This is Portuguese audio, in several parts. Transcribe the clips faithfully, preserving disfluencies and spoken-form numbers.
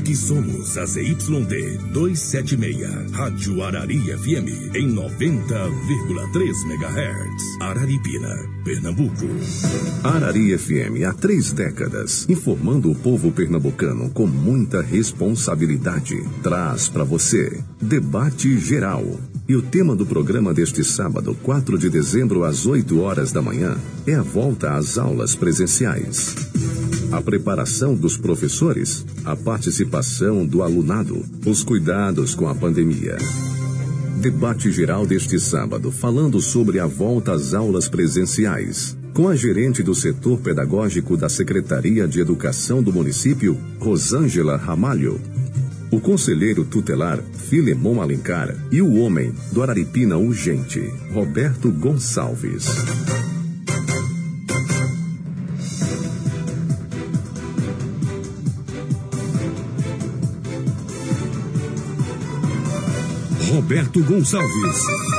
Aqui somos a Z Y D duzentos e setenta e seis, Rádio Arari F M, em noventa vírgula três megahertz, Araripina, Pernambuco. Arari F M há três décadas, informando o povo pernambucano com muita responsabilidade. Traz para você Debate Geral. E o tema do programa deste sábado, quatro de dezembro, às oito horas da manhã, é a volta às aulas presenciais. A preparação dos professores, a participação do alunado, os cuidados com a pandemia. Debate geral deste sábado, falando sobre a volta às aulas presenciais, com a gerente do setor pedagógico da Secretaria de Educação do município, Rosângela Ramalho, o conselheiro tutelar, Filemon Alencar, e o homem do Araripina Urgente, Roberto Gonçalves. Roberto Gonçalves.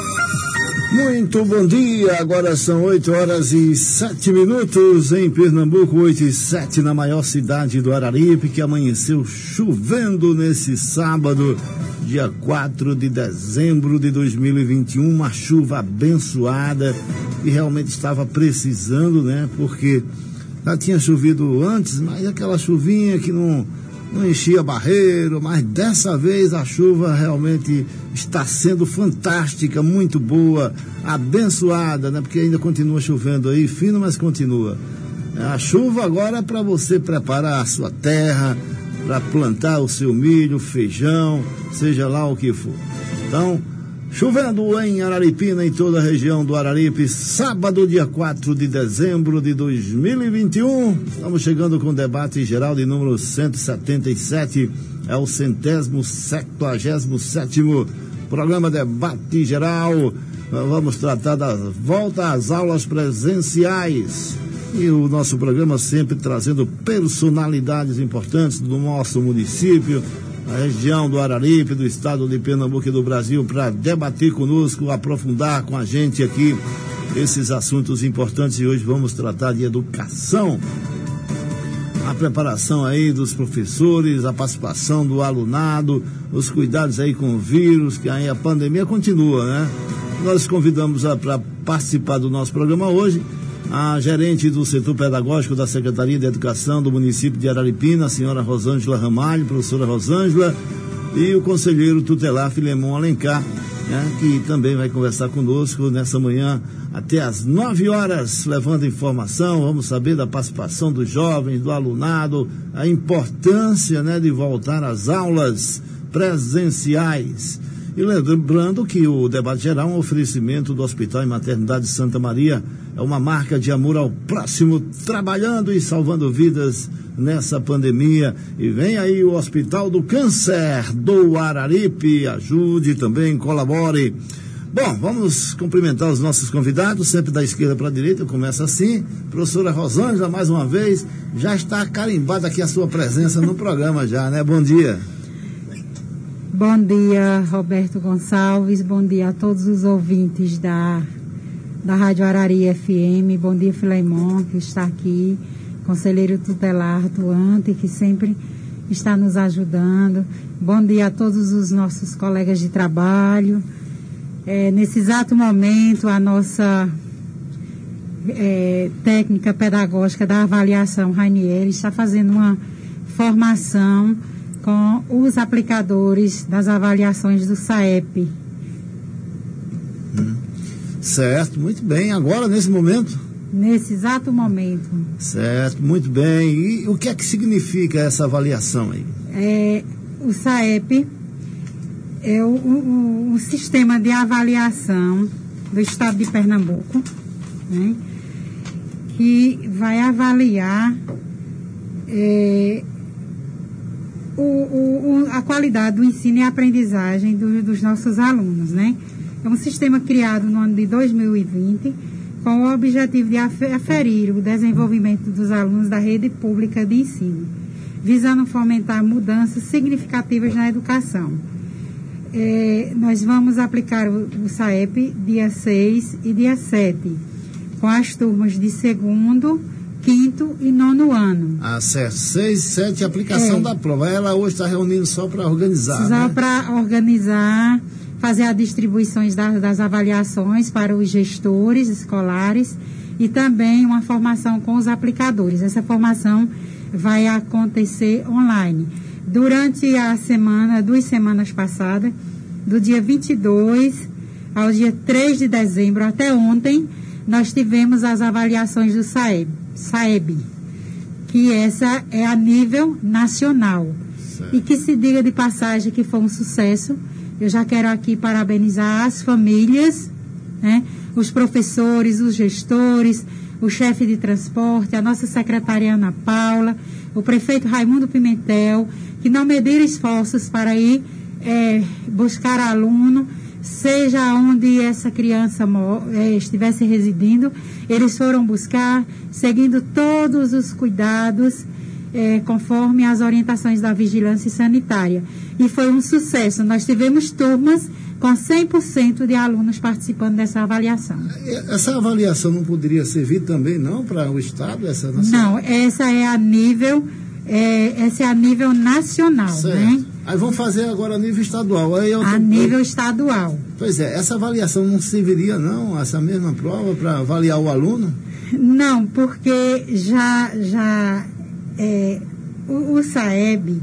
Muito bom dia, agora são oito horas e sete minutos em Pernambuco, oito e sete na maior cidade do Araripe, que amanheceu chovendo nesse sábado, dia quatro de dezembro de dois mil e vinte e um, uma chuva abençoada e realmente estava precisando, né? Porque já tinha chovido antes, mas aquela chuvinha que não, não enchia barreiro, mas dessa vez a chuva realmente está sendo fantástica, muito boa, abençoada, né? Porque ainda continua chovendo aí, fino, mas continua. A chuva agora é para você preparar a sua terra, para plantar o seu milho, feijão, seja lá o que for. Então, chovendo em Araripina, em toda a região do Araripe, sábado, dia quatro de dezembro de dois mil e vinte e um. Estamos chegando com o debate geral de número cento e setenta e sete, é o centésimo, septuagésimo sétimo programa Debate Geral. Vamos tratar da volta às aulas presenciais. E o nosso programa sempre trazendo personalidades importantes do nosso município, a região do Araripe, do estado de Pernambuco e do Brasil, para debater conosco, aprofundar com a gente aqui esses assuntos importantes. E hoje vamos tratar de educação, a preparação aí dos professores, a participação do alunado, os cuidados aí com o vírus, que aí a pandemia continua, né? Nós convidamos para participar do nosso programa hoje a gerente do setor pedagógico da Secretaria de Educação do município de Araripina, a senhora Rosângela Ramalho, professora Rosângela, e o conselheiro tutelar Filemon Alencar, né, que também vai conversar conosco nessa manhã até às nove horas, levando informação. Vamos saber da participação dos jovens, do alunado, a importância, né, de voltar às aulas presenciais. E lembrando que o debate geral é um oferecimento do Hospital e Maternidade Santa Maria, é uma marca de amor ao próximo, trabalhando e salvando vidas nessa pandemia. E vem aí o Hospital do Câncer do Araripe, ajude também, colabore. Bom, vamos cumprimentar os nossos convidados, sempre da esquerda para a direita, começa assim. Professora Rosângela, mais uma vez, já está carimbada aqui a sua presença no programa já, né? Bom dia. Bom dia, Roberto Gonçalves, bom dia a todos os ouvintes da, da Rádio Arari F M, bom dia Filemon, que está aqui, conselheiro tutelar atuante, que sempre está nos ajudando, bom dia a todos os nossos colegas de trabalho. É, nesse exato momento, a nossa é, técnica pedagógica da avaliação, Rainieri, está fazendo uma formação com os aplicadores das avaliações do SAEP. Hum. Certo, muito bem. Agora, nesse momento? Nesse exato momento. Certo, muito bem. E o que é que significa essa avaliação aí? É, o SAEP é o, o, o sistema de avaliação do estado de Pernambuco, né, que vai avaliar é, O, o, a qualidade do ensino e aprendizagem do, dos nossos alunos, né? É um sistema criado no ano de dois mil e vinte com o objetivo de aferir o desenvolvimento dos alunos da rede pública de ensino, visando fomentar mudanças significativas na educação. É, nós vamos aplicar o, o SAEP dia seis e dia sete, com as turmas de segundo, quinto e nono ano. Ah, certo. Seis, sete, aplicação é. da prova. Ela hoje está reunindo só para organizar, Só né? para organizar, fazer as distribuições das, das avaliações para os gestores escolares e também uma formação com os aplicadores. Essa formação vai acontecer online. Durante a semana, duas semanas passadas, do dia vinte e dois ao dia três de dezembro, até ontem, nós tivemos as avaliações do SAEB, SAEB, que essa é a nível nacional. Certo. E que se diga de passagem que foi um sucesso. Eu já quero aqui parabenizar as famílias, né, os professores, os gestores, o chefe de transporte, a nossa secretária Ana Paula, o prefeito Raimundo Pimentel, que não mediram esforços para ir é, buscar aluno, seja onde essa criança é, estivesse residindo, eles foram buscar, seguindo todos os cuidados, é, conforme as orientações da vigilância sanitária. E foi um sucesso. Nós tivemos turmas com cem por cento de alunos participando dessa avaliação. Essa avaliação não poderia servir também, não, para o Estado? Essa nacional? Não, essa é a nível, é, essa é a nível nacional, certo. Né? Aí vão fazer agora a nível estadual. Aí eu a tô... nível estadual. Pois é, essa avaliação não serviria, não, essa mesma prova, para avaliar o aluno? Não, porque já, já é, o, o SAEB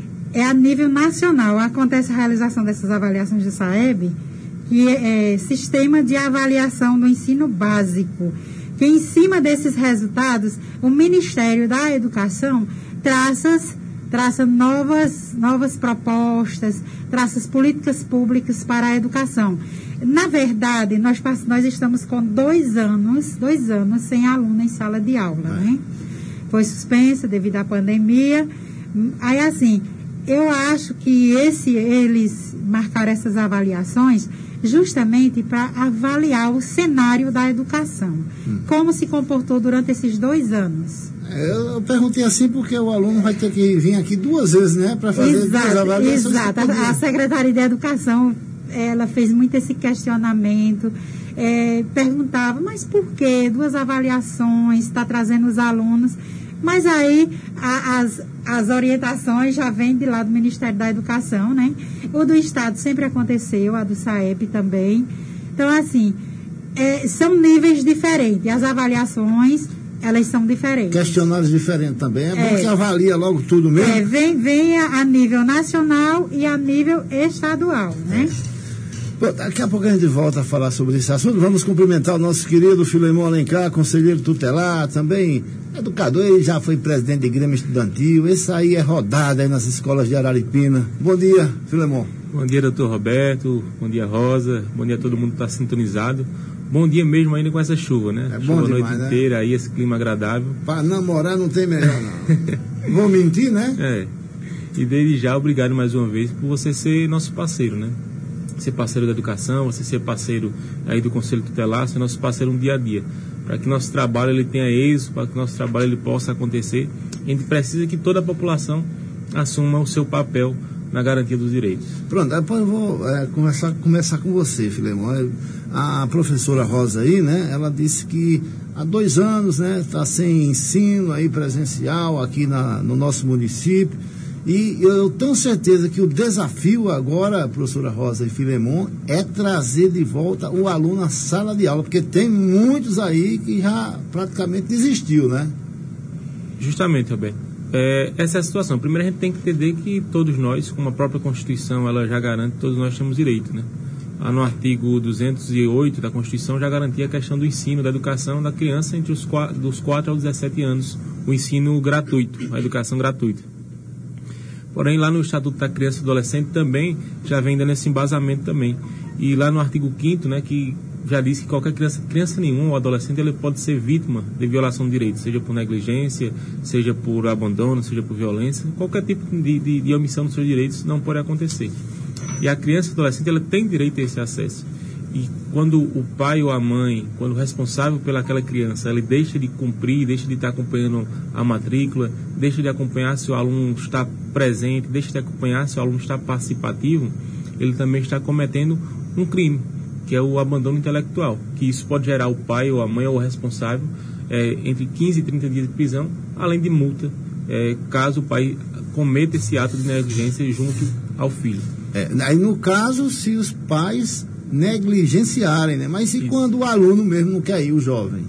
é a nível nacional. Acontece a realização dessas avaliações do SAEB, que é, é Sistema de Avaliação do Ensino Básico, que em cima desses resultados, o Ministério da Educação traça, traça novas, novas propostas, traça políticas públicas para a educação. Na verdade, nós, nós estamos com dois anos, dois anos sem aluno em sala de aula, né? Foi suspensa devido à pandemia. Aí, assim, eu acho que esse, eles marcaram essas avaliações justamente para avaliar o cenário da educação. Hum. Como se comportou durante esses dois anos. Eu perguntei assim porque o aluno vai ter que vir aqui duas vezes, né? Para fazer exato, duas avaliações. Exato. A, a Secretaria de Educação, ela fez muito esse questionamento. É, perguntava, mas por que duas avaliações, está trazendo os alunos? Mas aí a, as, as orientações já vêm de lá do Ministério da Educação, né? O do Estado sempre aconteceu, a do SAEB também. Então, assim, é, são níveis diferentes. As avaliações, elas são diferentes. Questionários diferentes também. É, é bom que avalia logo tudo mesmo. É, vem, vem a, a nível nacional e a nível estadual, né? Bom, daqui a pouco a gente volta a falar sobre esse assunto. Vamos cumprimentar o nosso querido Filemon Alencar, conselheiro tutelar, também educador, ele já foi presidente de Grêmio Estudantil. Esse aí é rodado aí nas escolas de Araripina. Bom dia, Filemon. Bom dia, doutor Roberto. Bom dia, Rosa. Bom dia a todo mundo que está sintonizado. Bom dia mesmo ainda com essa chuva, né? É chuva bom a noite demais, inteira, né? Aí esse clima agradável. Para namorar não tem melhor, não. Vou mentir, né? É. E desde já, obrigado mais uma vez por você ser nosso parceiro, né? Ser parceiro da educação, você ser parceiro aí do Conselho Tutelar, ser nosso parceiro no dia a dia. Para que nosso trabalho ele tenha êxito, para que nosso trabalho ele possa acontecer, a gente precisa que toda a população assuma o seu papel na garantia dos direitos. Pronto, depois eu vou é, começar, começar com você, Filemon. A professora Rosa aí, né, ela disse que há dois anos, né, está sem ensino aí presencial aqui na, no nosso município. E eu tenho certeza que o desafio agora, professora Rosa e Filemon, é trazer de volta o aluno à sala de aula, porque tem muitos aí que já praticamente desistiu, né? Justamente, Roberto. É, essa é a situação. Primeiro a gente tem que entender que todos nós, como a própria Constituição, ela já garante, todos nós temos direito, né? Lá no artigo duzentos e oito da Constituição já garantia a questão do ensino, da educação da criança entre os quatro, dos quatro aos dezessete anos, o ensino gratuito, a educação gratuita. Porém, lá no Estatuto da Criança e do Adolescente também já vem dando esse embasamento também. E lá no artigo quinto, né, que já diz que qualquer criança, criança nenhuma ou adolescente, ele pode ser vítima de violação de direitos, seja por negligência, seja por abandono, seja por violência, qualquer tipo de, de, de omissão dos seus direitos não pode acontecer. E a criança e adolescente, ela tem direito a esse acesso. E quando o pai ou a mãe, quando o responsável pelaquela criança, ele deixa de cumprir, deixa de estar acompanhando a matrícula, deixa de acompanhar se o aluno está presente, deixa de acompanhar se o aluno está participativo, ele também está cometendo um crime, que é o abandono intelectual, que isso pode gerar o pai ou a mãe ou o responsável é, entre quinze e trinta dias de prisão, além de multa, é, caso o pai cometa esse ato de negligência junto ao filho. É, aí no caso, se os pais negligenciarem, né? Mas e Isso. quando o aluno mesmo não quer ir, o jovem?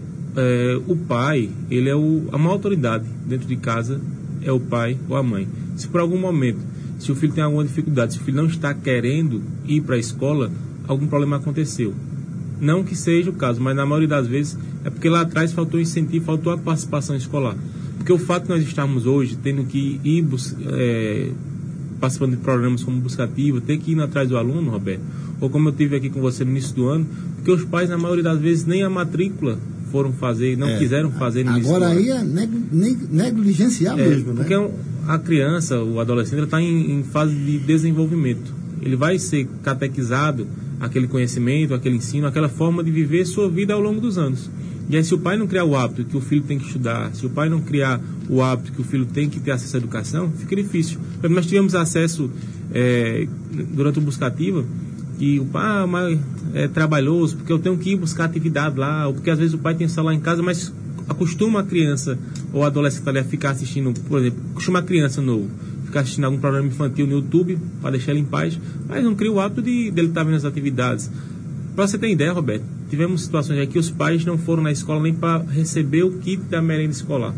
É, o pai, ele é o, a maior autoridade dentro de casa, é o pai ou a mãe. Se por algum momento, se o filho tem alguma dificuldade, se o filho não está querendo ir para a escola, algum problema aconteceu. Não que seja o caso, mas na maioria das vezes é porque lá atrás faltou incentivo, faltou a participação escolar. Porque o fato de nós estarmos hoje tendo que ir é, participando de programas como Buscativa, ter que ir atrás do aluno, Roberto, ou como eu tive aqui com você no início do ano, porque os pais, na maioria das vezes, nem a matrícula foram fazer, não é, quiseram fazer no início do ano. Agora aí é neg- negligenciar é, mesmo, né? Porque a criança, o adolescente, está em, em fase de desenvolvimento. Ele vai ser catequizado, aquele conhecimento, aquele ensino, aquela forma de viver sua vida ao longo dos anos. E aí, se o pai não criar o hábito que o filho tem que estudar, se o pai não criar o hábito que o filho tem que ter acesso à educação, fica difícil. Nós tivemos acesso é, durante o Buscativa, e o pai ah, mas é trabalhoso, porque eu tenho que ir buscar atividade lá, ou porque às vezes o pai tem celular em casa, mas acostuma a criança ou a adolescente a ficar assistindo, por exemplo, acostuma a criança novo, ficar assistindo algum programa infantil no YouTube, para deixar ele em paz, mas não cria o hábito de dele estar vendo as atividades. Para você ter ideia, Roberto, tivemos situações aqui que os pais não foram na escola nem para receber o kit da merenda escolar.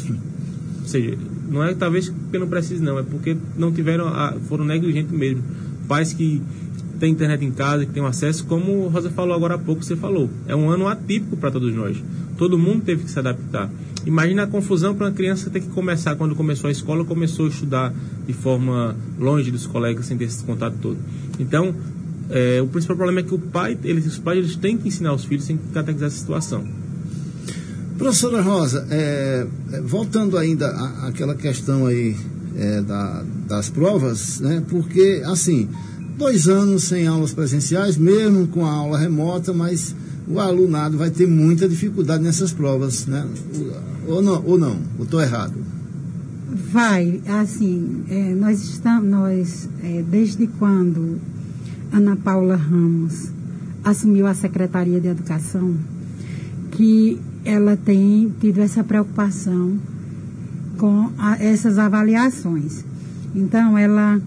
Ou seja, não é talvez porque não precise não, é porque não tiveram, a, foram negligentes mesmo. Pais que têm internet em casa, que têm acesso, como a Rosa falou agora há pouco, você falou. É um ano atípico para todos nós. Todo mundo teve que se adaptar. Imagina a confusão para uma criança ter que começar, quando começou a escola, começou a estudar de forma longe dos colegas, sem ter esse contato todo. Então, é, o principal problema é que o pai, eles, os pais eles têm que ensinar os filhos, têm que catequizar essa situação. Professora Rosa, é, voltando ainda à, àquela questão aí é, da, das provas, né? Porque, assim, dois anos sem aulas presenciais, mesmo com a aula remota, mas o alunado vai ter muita dificuldade nessas provas, né? Ou não, ou não, ou estou errado? Vai, assim, é, nós estamos, nós, é, desde quando Ana Paula Ramos assumiu a Secretaria de Educação, que ela tem tido essa preocupação com a, essas avaliações. Então, ela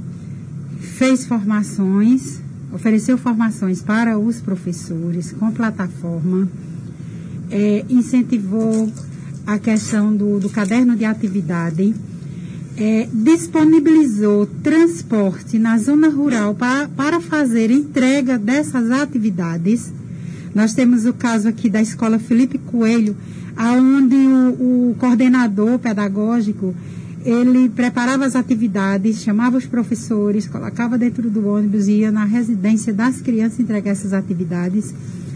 fez formações, ofereceu formações para os professores com plataforma, é, incentivou a questão do, do caderno de atividade, é, disponibilizou transporte na zona rural para, para fazer entrega dessas atividades. Nós temos o caso aqui da Escola Felipe Coelho, onde o, o coordenador pedagógico, ele preparava as atividades, chamava os professores, colocava dentro do ônibus e ia na residência das crianças entregar essas atividades.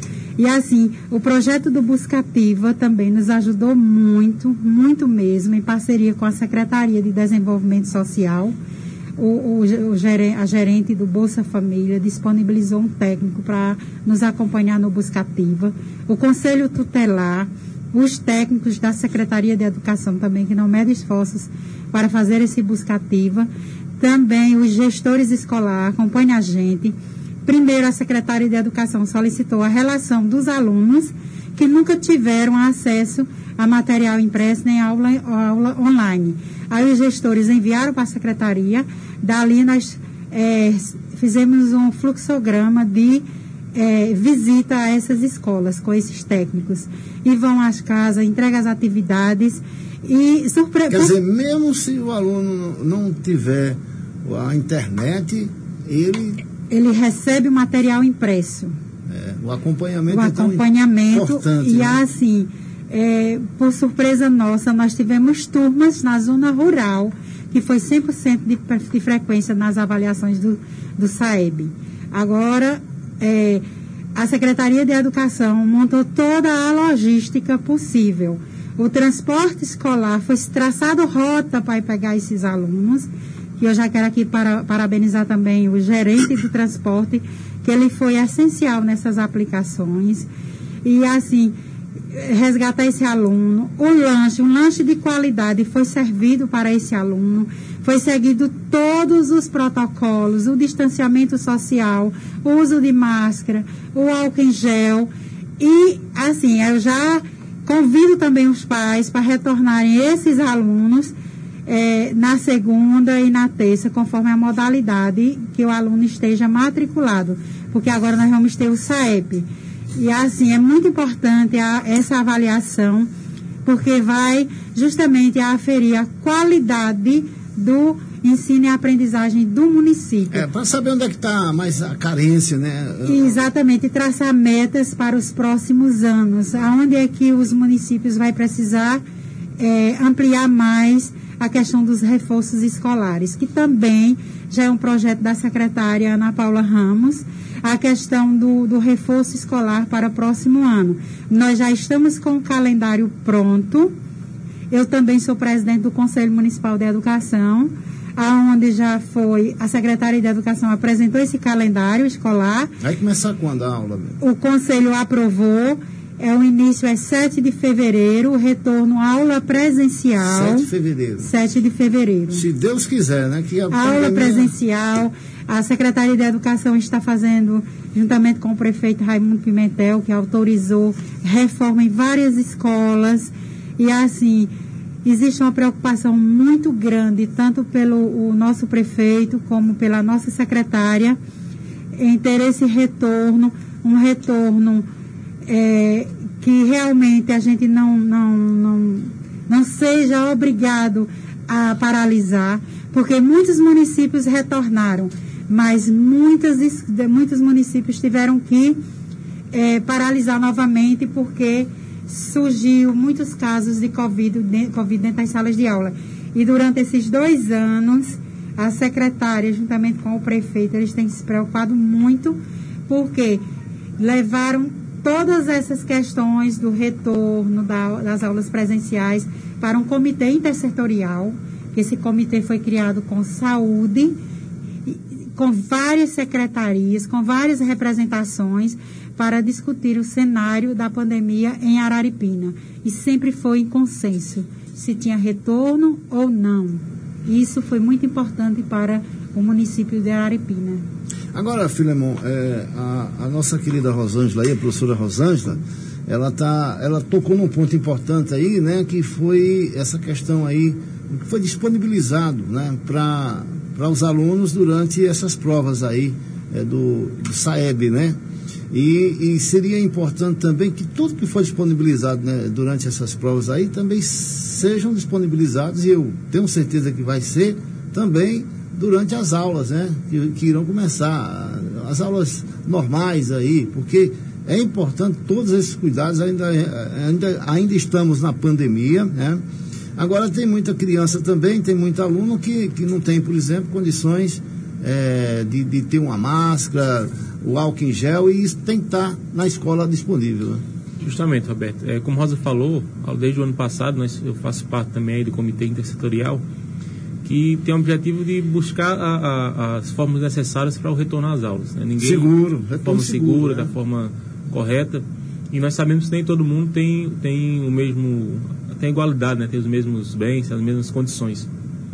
E assim, o projeto do Buscativa também nos ajudou muito, muito mesmo, em parceria com a Secretaria de Desenvolvimento Social. O, o, o gerente, a gerente do Bolsa Família disponibilizou um técnico para nos acompanhar no Buscativa. O Conselho Tutelar, os técnicos da Secretaria de Educação também, que não medem esforços para fazer esse Buscativa. Também os gestores escolares acompanham a gente. Primeiro, a Secretaria de Educação solicitou a relação dos alunos que nunca tiveram acesso a material impresso nem aula, aula online. Aí os gestores enviaram para a Secretaria, dali nós é, fizemos um fluxograma de é, visita a essas escolas com esses técnicos. E vão às casas, entregam as atividades e surpre... Quer dizer, mesmo se o aluno não tiver a internet, ele... Ele recebe o material impresso. É, o acompanhamento o é acompanhamento, tão importante. E né? assim, é, por surpresa nossa, nós tivemos turmas na zona rural, que foi cem por cento de, de frequência nas avaliações do, do SAEB. Agora, é, a Secretaria de Educação montou toda a logística possível. O transporte escolar foi traçado rota para pegar esses alunos, que eu já quero aqui para, parabenizar também o gerente do transporte, que ele foi essencial nessas aplicações. E assim, resgatar esse aluno, o lanche, um lanche de qualidade foi servido para esse aluno, foi seguido todos os protocolos, o distanciamento social, o uso de máscara, o álcool em gel, e assim, eu já convido também os pais para retornarem esses alunos é, na segunda e na terça, conforme a modalidade que o aluno esteja matriculado, porque agora nós vamos ter o SAEP. E assim, é muito importante a, essa avaliação, porque vai justamente aferir a qualidade do ensino e aprendizagem do município. É, para saber onde é que está mais a carência, né? Exatamente, e traçar metas para os próximos anos, aonde é que os municípios vai precisar é, ampliar mais a questão dos reforços escolares, que também já é um projeto da secretária Ana Paula Ramos, a questão do, do reforço escolar para o próximo ano. Nós já estamos com o calendário pronto. Eu também sou presidente do Conselho Municipal de Educação, aonde já foi, a Secretaria de Educação apresentou esse calendário escolar. Vai começar quando a aula? O Conselho aprovou, é, o início é sete de fevereiro, o retorno à aula presencial. sete de fevereiro. sete de fevereiro. Se Deus quiser, né? Que a aula pandemia... presencial. A Secretaria de Educação está fazendo, juntamente com o prefeito Raimundo Pimentel, que autorizou reforma em várias escolas. E assim, existe uma preocupação muito grande, tanto pelo o nosso prefeito, como pela nossa secretária, em ter esse retorno, um retorno é, que realmente a gente não, não, não, não seja obrigado a paralisar, porque muitos municípios retornaram, mas muitas, muitos municípios tiveram que é, paralisar novamente, porque surgiu muitos casos de COVID, de, COVID dentro das salas de aula. E durante esses dois anos, a secretária, juntamente com o prefeito, eles têm se preocupado muito, porque levaram todas essas questões do retorno da, das aulas presenciais para um comitê intersetorial, que esse comitê foi criado com saúde, com várias secretarias, com várias representações, para discutir o cenário da pandemia em Araripina. E sempre foi em consenso, se tinha retorno ou não. Isso foi muito importante para o município de Araripina. Agora, Filemon, é, a, a nossa querida Rosângela aí, a professora Rosângela, ela, tá, ela tocou num ponto importante aí, né, que foi essa questão aí, que foi disponibilizado, né, para para os alunos durante essas provas aí é, do, do SAEB, né? E, e seria importante também que tudo que for disponibilizado, né, durante essas provas aí também sejam disponibilizados, e eu tenho certeza que vai ser também durante as aulas, né? Que, que irão começar, as aulas normais aí, porque é importante todos esses cuidados, ainda, ainda, ainda estamos na pandemia, né? Agora tem muita criança também, tem muito aluno que, que não tem, por exemplo, condições é, de, de ter uma máscara, o álcool em gel, e isso tem que estar na escola disponível. Né? Justamente, Roberto. É, como Rosa falou, desde o ano passado, nós, eu faço parte também aí do comitê intersetorial, que tem o objetivo de buscar a, a, as formas necessárias para o retorno às aulas. Né? Ninguém, seguro, da forma segura, seguro, né? da forma correta. E nós sabemos que nem todo mundo tem, tem o mesmo... tem igualdade, né? Tem os mesmos bens, as mesmas condições.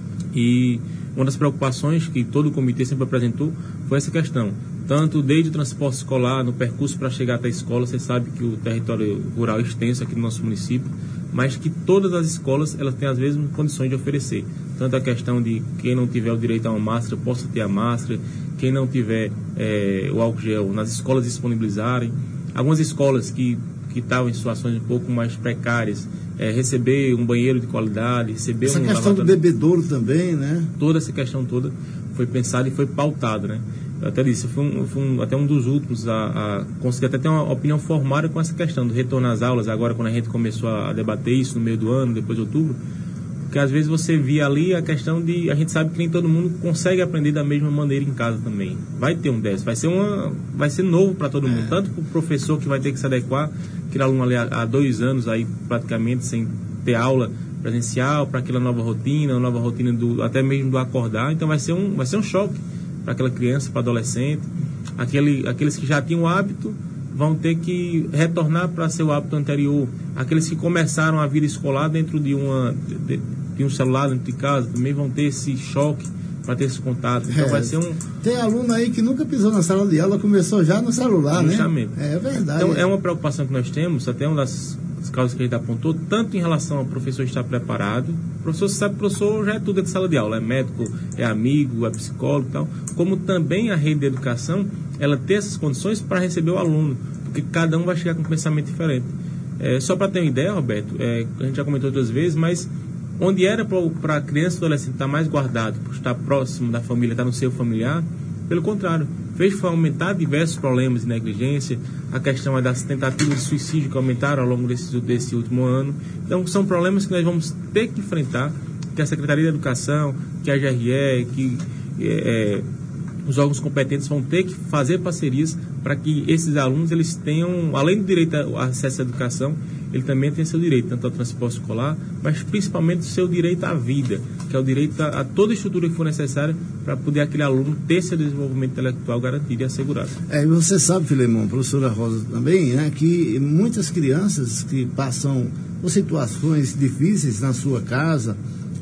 E uma das preocupações que todo o comitê sempre apresentou foi essa questão. Tanto desde o transporte escolar, no percurso para chegar até a escola, você sabe que o território rural é extenso aqui no nosso município, mas que todas as escolas elas têm as mesmas condições de oferecer. Tanto a questão de quem não tiver o direito a uma máscara, possa ter a máscara, quem não tiver é, o álcool gel, nas escolas disponibilizarem. Algumas escolas que que estavam em situações um pouco mais precárias, é, receber um banheiro de qualidade, receber essa um questão lavador, do bebedouro também, né? Toda essa questão toda foi pensada e foi pautada, né? Eu até disse, eu fui, um, fui um, até um dos últimos a, a conseguir até ter uma opinião formada com essa questão do retorno às aulas, agora quando a gente começou a debater isso no meio do ano, depois de outubro, porque às vezes você via ali a questão de, a gente sabe que nem todo mundo consegue aprender da mesma maneira em casa também. Vai ter um déficit, vai ser, uma, vai ser novo para todo mundo, é. Tanto para o professor que vai ter que se adequar, aquele aluno ali há, há dois anos aí praticamente sem ter aula presencial, para aquela nova rotina, a nova rotina do, até mesmo do acordar, então vai ser um, vai ser um choque para aquela criança, para adolescente. Aquele, aqueles que já tinham o hábito vão ter que retornar para seu hábito anterior. Aqueles que começaram a vida escolar dentro de, uma, de, de um celular dentro de casa também vão ter esse choque para ter esse contato. Então é, vai ser um... Tem aluno aí que nunca pisou na sala de aula, começou já no celular, Justamente. Né? É verdade. Então é uma preocupação que nós temos, até uma das as causas que a gente apontou, tanto em relação ao professor estar preparado, o professor sabe que o professor já é tudo de sala de aula, é médico, é amigo, é psicólogo e tal, como também a rede de educação, ela ter essas condições para receber o aluno, porque cada um vai chegar com um pensamento diferente. É, só para ter uma ideia, Roberto, é, a gente já comentou outras vezes, mas onde era para a criança e adolescente estar mais guardado, por estar próximo da família, estar no seio familiar, pelo contrário, fez foi aumentar diversos problemas de negligência, a questão é das tentativas de suicídio que aumentaram ao longo desse, desse último ano. Então, são problemas que nós vamos ter que enfrentar, que a Secretaria de Educação, que a G R E, que é, os órgãos competentes vão ter que fazer parcerias para que esses alunos eles tenham, além do direito ao acesso à educação, ele também tem seu direito, tanto ao transporte escolar, mas principalmente o seu direito à vida, que é o direito a, a toda a estrutura que for necessária para poder aquele aluno ter seu desenvolvimento intelectual garantido e assegurado. É, e você sabe, Filemon, professora Rosa também, né, que muitas crianças que passam por situações difíceis na sua casa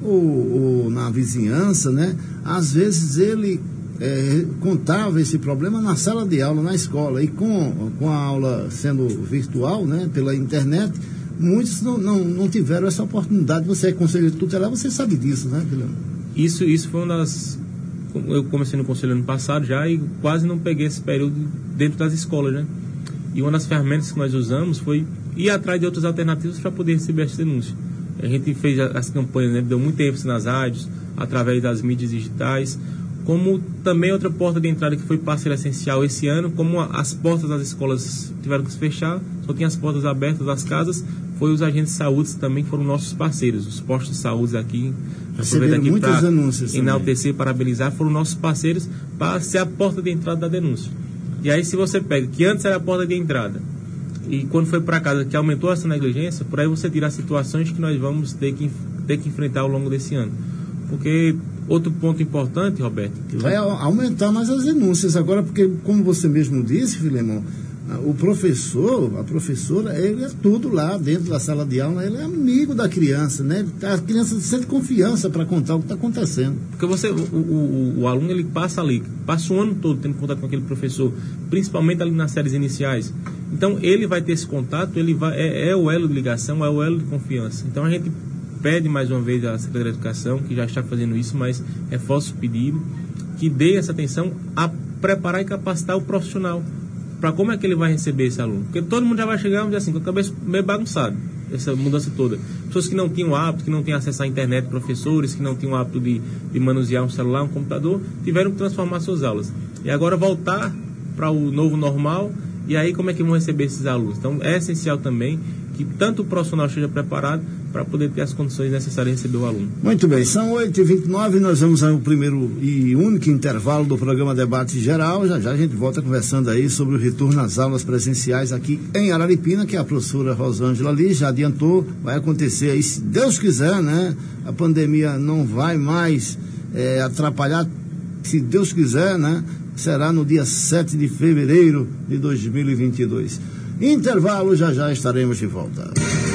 ou, ou na vizinhança, né, às vezes ele É, contava esse problema na sala de aula, na escola, e com, com a aula sendo virtual, né, pela internet, muitos não, não, não tiveram essa oportunidade. Você é conselheiro tutelar, você sabe disso, né, Guilherme? Isso, isso foi uma das... Eu comecei no conselho ano passado já e quase não peguei esse período dentro das escolas, né? E uma das ferramentas que nós usamos foi ir atrás de outras alternativas para poder receber essa denúncia. A gente fez as campanhas, né, deu muito ênfase nas rádios, através das mídias digitais, como também outra porta de entrada que foi parceiro essencial esse ano, como as portas das escolas tiveram que se fechar, só tinha as portas abertas das casas, foi os agentes de saúde também que foram nossos parceiros, os postos de saúde aqui, receberam muitas denúncias também. Enaltecer, parabenizar, foram nossos parceiros para ser a porta de entrada da denúncia. E aí se você pega, que antes era a porta de entrada, e quando foi para casa que aumentou essa negligência, por aí você tira as situações que nós vamos ter que, ter que enfrentar ao longo desse ano. Porque outro ponto importante, Roberto... Vai aumentar mais as denúncias agora, porque, como você mesmo disse, Filemon, o professor, a professora, ele é tudo lá dentro da sala de aula, ele é amigo da criança, né? A criança sente confiança para contar o que está acontecendo. Porque você, o, o, o aluno, ele passa ali, passa o ano todo tendo contato com aquele professor, principalmente ali nas séries iniciais. Então, ele vai ter esse contato, ele vai, é, é o elo de ligação, é o elo de confiança. Então, a gente pede mais uma vez à Secretaria de Educação, que já está fazendo isso, mas reforça o pedido, que dê essa atenção a preparar e capacitar o profissional para como é que ele vai receber esse aluno. Porque todo mundo já vai chegar, vamos dizer assim, com a cabeça meio bagunçada, essa mudança toda. Pessoas que não tinham hábito, que não tinham acesso à internet, professores que não tinham hábito de, de manusear um celular, um computador, tiveram que transformar suas aulas. E agora voltar para o novo normal, e aí como é que vão receber esses alunos? Então é essencial também que tanto o profissional esteja preparado para poder ter as condições necessárias de receber o aluno. Muito bem, são oito e vinte e nove, nós vamos ao primeiro e único intervalo do programa Debate Geral. Já já a gente volta conversando aí sobre o retorno às aulas presenciais aqui em Araripina, que a professora Rosângela ali já adiantou, vai acontecer aí, se Deus quiser, né? A pandemia não vai mais é, atrapalhar, se Deus quiser, né? Será no dia sete de fevereiro de dois mil e vinte e dois. Intervalo, já já estaremos de volta.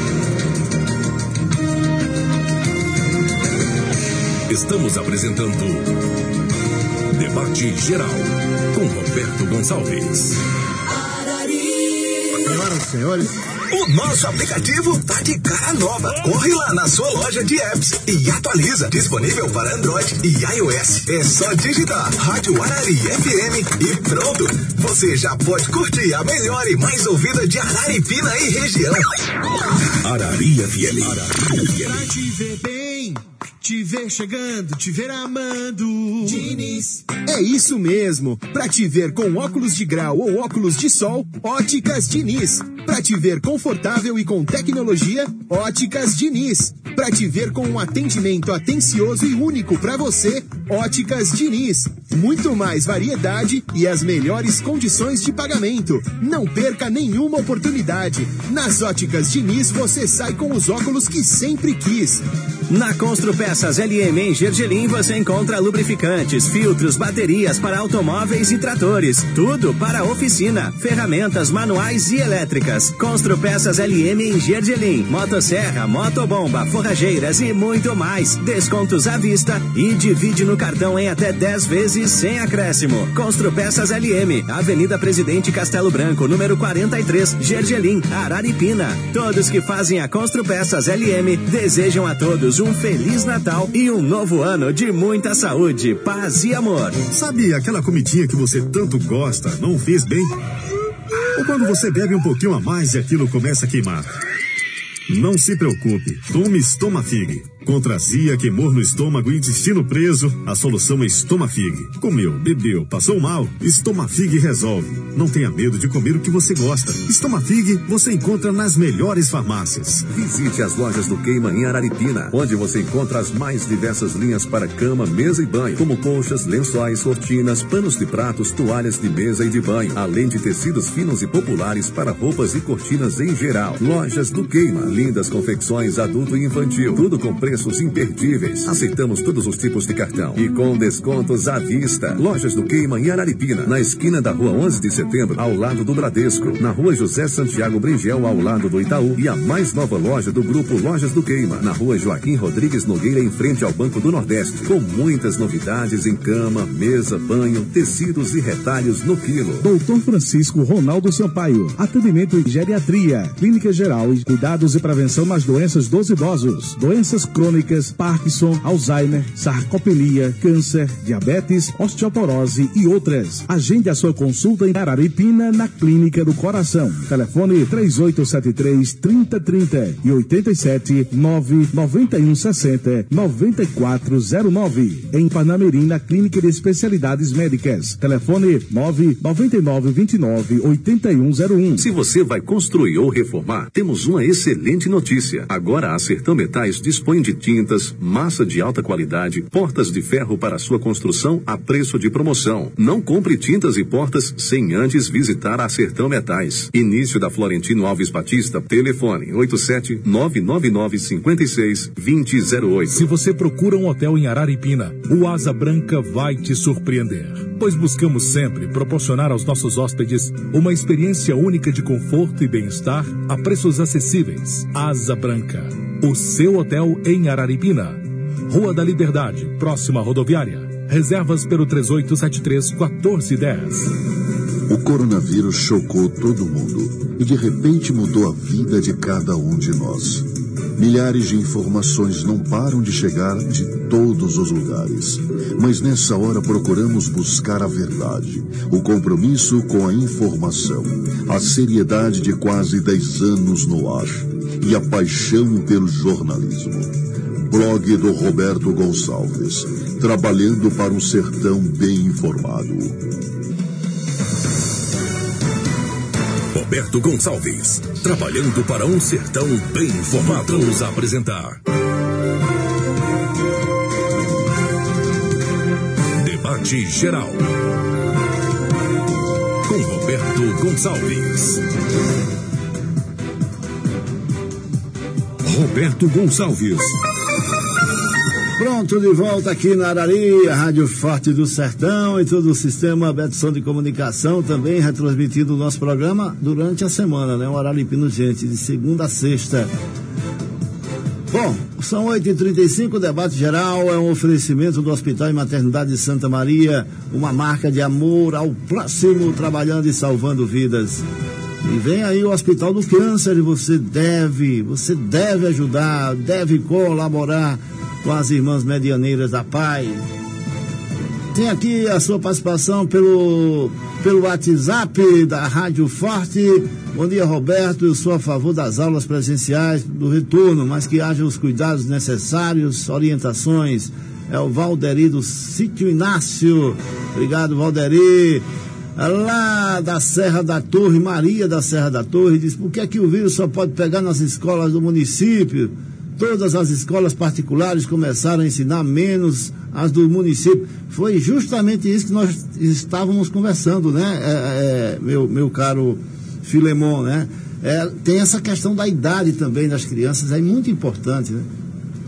Estamos apresentando Debate Geral com Roberto Gonçalves. Senhoras e senhores, o nosso aplicativo tá de cara nova. Corre lá na sua loja de apps e atualiza. Disponível para Android e iOS. É só digitar Rádio Arari F M e pronto. Você já pode curtir a melhor e mais ouvida de Araripina e região. Arari F M. Arari F M. Pra te ver bem, te ver chegando, te ver amando. Diniz. É isso mesmo. Pra te ver com óculos de grau ou óculos de sol, Óticas Diniz. Pra te ver confortável e com tecnologia, Óticas Diniz. Pra te ver com um atendimento atencioso e único pra você, Óticas Diniz. Muito mais variedade e as melhores condições de pagamento. Não perca nenhuma oportunidade. Nas Óticas Diniz você sai com os óculos que sempre quis. Na Construpeças L M em Gergelim você encontra lubrificantes, filtros, baterias para automóveis e tratores. Tudo para oficina, ferramentas manuais e elétricas. Construpeças L M em Gergelim. Motosserra, motobomba, forrageiras e muito mais. Descontos à vista e divide no cartão em até dez vezes sem acréscimo. Construpeças L M, Avenida Presidente Castelo Branco, número quarenta e três, Gergelim, Araripina. Todos que fazem a Construpeças L M desejam a todos um Feliz Natal e um novo ano de muita saúde, paz e amor. Sabe aquela comidinha que você tanto gosta, não fez bem? Ou quando você bebe um pouquinho a mais e aquilo começa a queimar? Não se preocupe, tome Estomafig. Contra azia, queimor no estômago e intestino preso, a solução é Estomafig. Comeu, bebeu, passou mal, Estomafig resolve. Não tenha medo de comer o que você gosta. Estomafig você encontra nas melhores farmácias. Visite as lojas do Queima em Araripina, onde você encontra as mais diversas linhas para cama, mesa e banho, como colchas, lençóis, cortinas, panos de pratos, toalhas de mesa e de banho, além de tecidos finos e populares para roupas e cortinas em geral. Lojas do Queima, lindas confecções adulto e infantil, tudo com preços imperdíveis. Aceitamos todos os tipos de cartão e com descontos à vista. Lojas do Queima em Araripina, na esquina da rua onze de setembro, ao lado do Bradesco, na rua José Santiago Bringel, ao lado do Itaú, e a mais nova loja do grupo Lojas do Queima, na rua Joaquim Rodrigues Nogueira, em frente ao Banco do Nordeste, com muitas novidades em cama, mesa, banho, tecidos e retalhos no quilo. Doutor Francisco Ronaldo Sampaio, atendimento em geriatria, clínica geral e cuidados e prevenção nas doenças dos idosos, doenças crônicas, Parkinson, Alzheimer, sarcopenia, câncer, diabetes, osteoporose e outras. Agende a sua consulta em Araripina, na Clínica do Coração. Telefone três oito sete três, três zero três zero e oito sete nove nove um seis zero nove quatro zero nove. Em Panamirim, na Clínica de Especialidades Médicas. Telefone nove nove nove dois nove oito um zero um. Se você vai construir ou reformar, temos uma excelente notícia. Agora a Acertão Metais dispõe de tintas, massa de alta qualidade, portas de ferro para sua construção a preço de promoção. Não compre tintas e portas sem antes visitar a Acertão Metais. Início da Florentino Alves Batista, telefone oito sete nove nove nove cinco seis dois zero zero oito. Se você procura um hotel em Araripina, o Asa Branca vai te surpreender, pois buscamos sempre proporcionar aos nossos hóspedes uma experiência única de conforto e bem-estar a preços acessíveis. Asa Branca, o seu hotel em Araripina. Rua da Liberdade, próxima à rodoviária. Reservas pelo três oito sete três, um quatro um zero. O coronavírus chocou todo mundo e de repente mudou a vida de cada um de nós. Milhares de informações não param de chegar de todos os lugares. Mas nessa hora procuramos buscar a verdade, o compromisso com a informação, a seriedade de quase dez anos no ar e a paixão pelo jornalismo. Blog do Roberto Gonçalves, trabalhando para um sertão bem informado. Roberto Gonçalves, trabalhando para um sertão bem informado. Vamos apresentar Debate Geral com Roberto Gonçalves. Roberto Gonçalves. Pronto, de volta aqui na Arari, a Rádio Forte do Sertão e todo o sistema Betson de comunicação, também retransmitindo o nosso programa durante a semana, né? O Araripino Gente, de segunda a sexta. Bom, são oito e trinta e cinco, o Debate Geral é um oferecimento do Hospital e Maternidade de Santa Maria, uma marca de amor ao próximo, trabalhando e salvando vidas. E vem aí o Hospital do Câncer, e você deve, você deve ajudar, deve colaborar com as Irmãs Medianeiras da Paz. Tem aqui a sua participação pelo, pelo WhatsApp da Rádio Forte. Bom dia, Roberto. Eu sou a favor das aulas presenciais do retorno, mas que haja os cuidados necessários, orientações. É o Valderi do Sítio Inácio. Obrigado, Valderi. Lá da Serra da Torre, Maria da Serra da Torre, diz: por que é que o vírus só pode pegar nas escolas do município? Todas as escolas particulares começaram a ensinar menos as do município. Foi justamente isso que nós estávamos conversando, né, é, é, meu, meu caro Filemon, né? É, tem essa questão da idade também das crianças, é muito importante, né?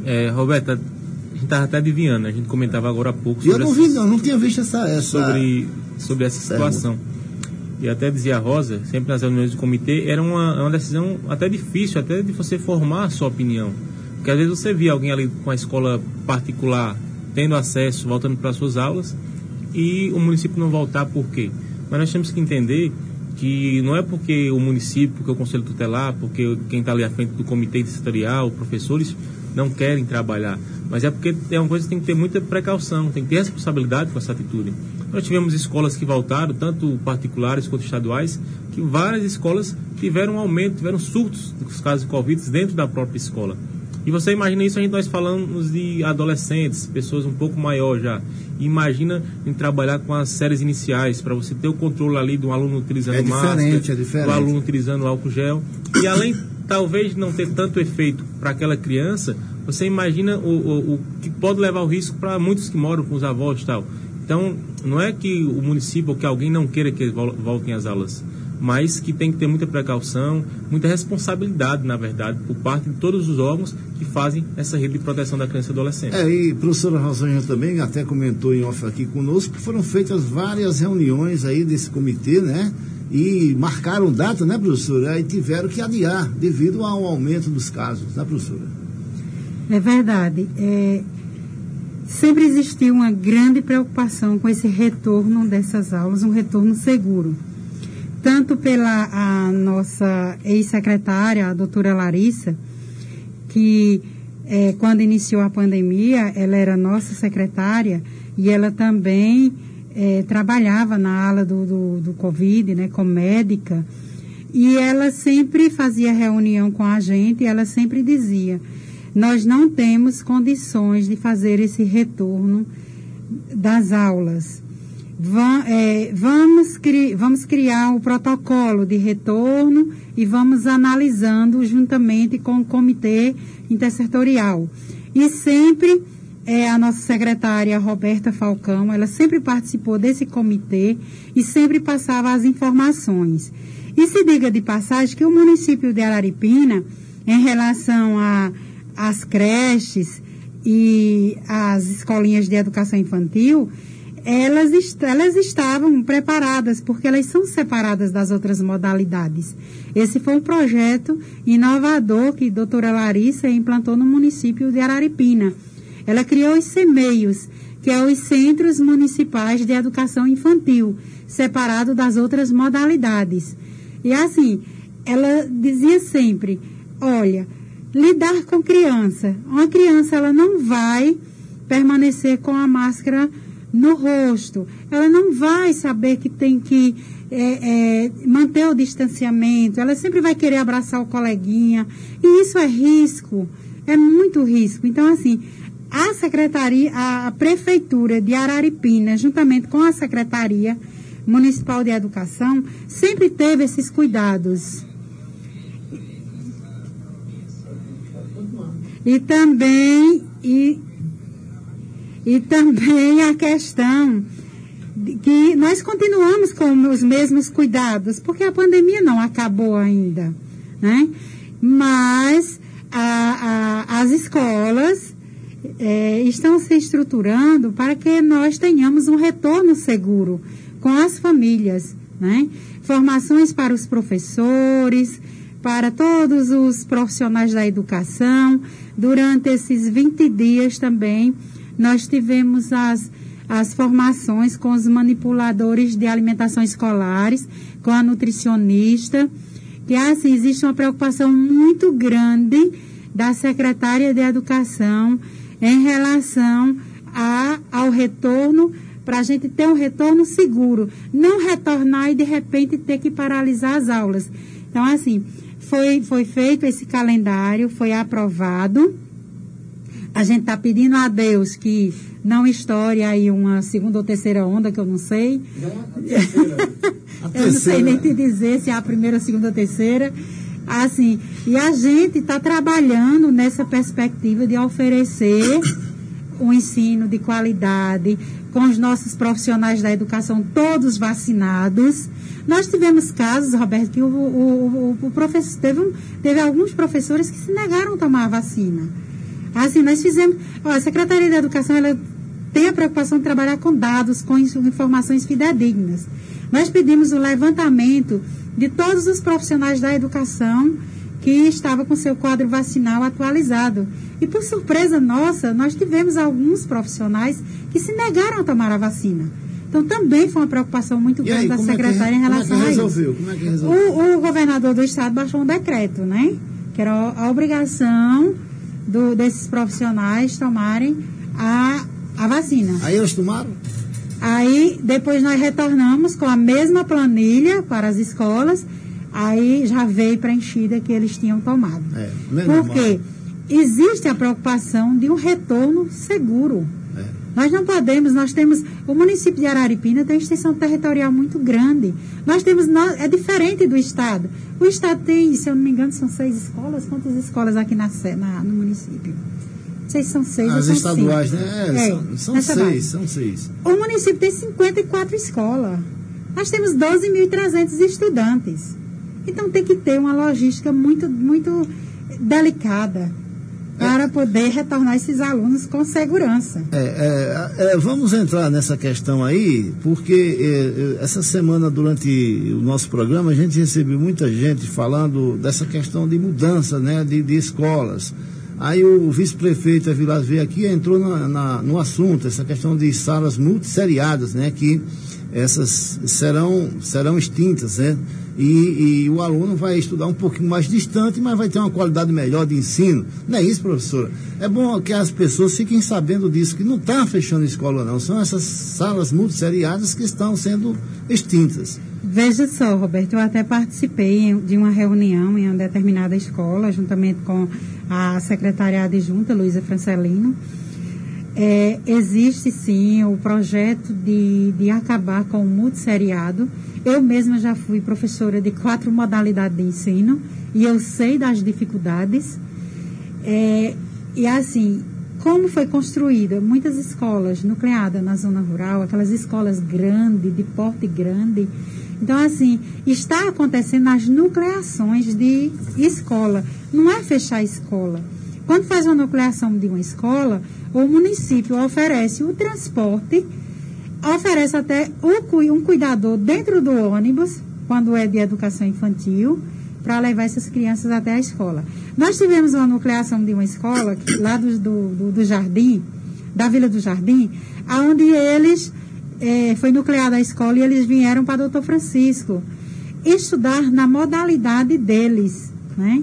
É, Roberta, a gente estava até adivinhando, a gente comentava agora há pouco sobre, eu não vi, não, não tinha visto essa, essa... sobre, sobre essa situação. E até dizia a Rosa, sempre nas reuniões do comitê, era uma, uma decisão até difícil, até de você formar a sua opinião. Porque às vezes você via alguém ali com a escola particular tendo acesso, voltando para as suas aulas, e o município não voltar por quê? Mas nós temos que entender que não é porque o município, porque o conselho tutelar, porque quem está ali à frente do comitê setorial, professores, não querem trabalhar, mas é porque é uma coisa que tem que ter muita precaução, tem que ter responsabilidade com essa atitude. Nós tivemos escolas que voltaram, tanto particulares quanto estaduais, que várias escolas tiveram um aumento, tiveram surtos dos casos de Covid dentro da própria escola. E você imagina isso, a gente, nós falamos de adolescentes, pessoas um pouco maiores já. Imagina em trabalhar com as séries iniciais, para você ter o controle ali de um aluno utilizando é máscara, diferente, é diferente. do aluno utilizando álcool gel. E além, talvez, não ter tanto efeito para aquela criança, você imagina o, o, o que pode levar ao risco para muitos que moram com os avós e tal. Então, não é que o município ou que alguém não queira que eles voltem às aulas, mas que tem que ter muita precaução, muita responsabilidade, na verdade, por parte de todos os órgãos que fazem essa rede de proteção da criança e adolescente. É, e a professora Rosângela também até comentou em off aqui conosco que foram feitas várias reuniões aí desse comitê, né? E marcaram data, né, professora? E tiveram que adiar devido ao aumento dos casos, né, professora? É verdade. É, sempre existiu uma grande preocupação com esse retorno dessas aulas, um retorno seguro. Tanto pela a nossa ex-secretária, a doutora Larissa, que é, quando iniciou a pandemia, ela era nossa secretária e ela também é, trabalhava na ala do, do, do Covid, né, como médica, e ela sempre fazia reunião com a gente e ela sempre dizia, nós não temos condições de fazer esse retorno das aulas. Vamos, cri, vamos criar o protocolo de retorno e vamos analisando juntamente com o comitê intersetorial. E sempre é, a nossa secretária Roberta Falcão, ela sempre participou desse comitê e sempre passava as informações. E se diga de passagem que o município de Araripina, em relação às creches e às escolinhas de educação infantil, Elas, est elas estavam preparadas, porque elas são separadas das outras modalidades. Esse foi um projeto inovador que a doutora Larissa implantou no município de Araripina. Ela criou os CEMEIOS, que é os Centros Municipais de Educação Infantil, separado das outras modalidades. E assim, ela dizia sempre, olha, lidar com criança. Uma criança, ela não vai permanecer com a máscara no rosto, ela não vai saber que tem que é, é, manter o distanciamento, ela sempre vai querer abraçar o coleguinha, e isso é risco, é muito risco. Então, assim, a secretaria, a, a prefeitura de Araripina, juntamente com a Secretaria Municipal de Educação, sempre teve esses cuidados. E também... E, E também a questão de que nós continuamos com os mesmos cuidados, porque a pandemia não acabou ainda, né? Mas a, a, as escolas é, estão se estruturando para que nós tenhamos um retorno seguro com as famílias, né? Formações para os professores, para todos os profissionais da educação. Durante esses vinte dias também, nós tivemos as, as formações com os manipuladores de alimentação escolares, com a nutricionista, que assim, existe uma preocupação muito grande da secretária de Educação em relação a, ao retorno, para a gente ter um retorno seguro, não retornar e de repente ter que paralisar as aulas. Então, assim, foi, foi feito esse calendário, foi aprovado. A gente está pedindo a Deus que não estoure aí uma segunda ou terceira onda, que eu não sei. A terceira. A terceira. Eu não sei nem te dizer se é a primeira, a segunda ou terceira. Assim, e a gente está trabalhando nessa perspectiva de oferecer um ensino de qualidade, com os nossos profissionais da educação todos vacinados. Nós tivemos casos, Roberto, que o, o, o, o professor, teve, um, teve alguns professores que se negaram a tomar a vacina. Assim, nós fizemos... Ó, a Secretaria da Educação, ela tem a preocupação de trabalhar com dados, com informações fidedignas. Nós pedimos o levantamento de todos os profissionais da educação que estavam com seu quadro vacinal atualizado. E, por surpresa nossa, nós tivemos alguns profissionais que se negaram a tomar a vacina. Então, também foi uma preocupação muito grande da secretária em relação a isso. Como é que resolveu? O, o governador do estado baixou um decreto, né? Que era a obrigação do, desses profissionais tomarem a, a vacina. Aí eles tomaram? Aí, depois nós retornamos com a mesma planilha para as escolas, aí já veio preenchida que eles tinham tomado. É, Porque existe a preocupação de um retorno seguro. É. Nós não podemos, nós temos, o município de Araripina tem extensão territorial muito grande. Nós temos, é diferente do estado. O estado tem, se eu não me engano, são seis escolas. Quantas escolas aqui na, na, no município? Não sei se são seis As ou são estaduais, cinco. né? É, é, são, são seis, são seis. O município tem cinquenta e quatro escolas. Nós temos doze mil e trezentos estudantes. Então tem que ter uma logística muito, muito delicada para poder retornar esses alunos com segurança. É, é, é, vamos entrar nessa questão aí, porque é, essa semana, durante o nosso programa, a gente recebeu muita gente falando dessa questão de mudança, né, de, de escolas. Aí o vice-prefeito Vilas veio aqui e entrou na, na, no assunto, essa questão de salas multisseriadas, né, que essas serão, serão extintas, né? E, e o aluno vai estudar um pouquinho mais distante, mas vai ter uma qualidade melhor de ensino. Não é isso, professora? É bom que as pessoas fiquem sabendo disso, que não está fechando escola não, são essas salas multisseriadas que estão sendo extintas. Veja só, Roberto, eu até participei de uma reunião em uma determinada escola, juntamente com a secretária adjunta, Luísa Francelino. É, existe sim o projeto de, de acabar com o multisseriado. Eu mesma já fui professora de quatro modalidades de ensino e eu sei das dificuldades. É, e assim, como foi construída muitas escolas nucleadas na zona rural, aquelas escolas grandes, de porte grande. Então, assim, está acontecendo as nucleações de escola. Não é fechar a escola. Quando faz uma nucleação de uma escola, o município oferece o transporte, oferece até um cuidador dentro do ônibus, quando é de educação infantil, para levar essas crianças até a escola. Nós tivemos uma nucleação de uma escola, lá do, do, do Jardim, da Vila do Jardim, onde eles, é, foi nucleada a escola e eles vieram para doutor Francisco estudar na modalidade deles, né?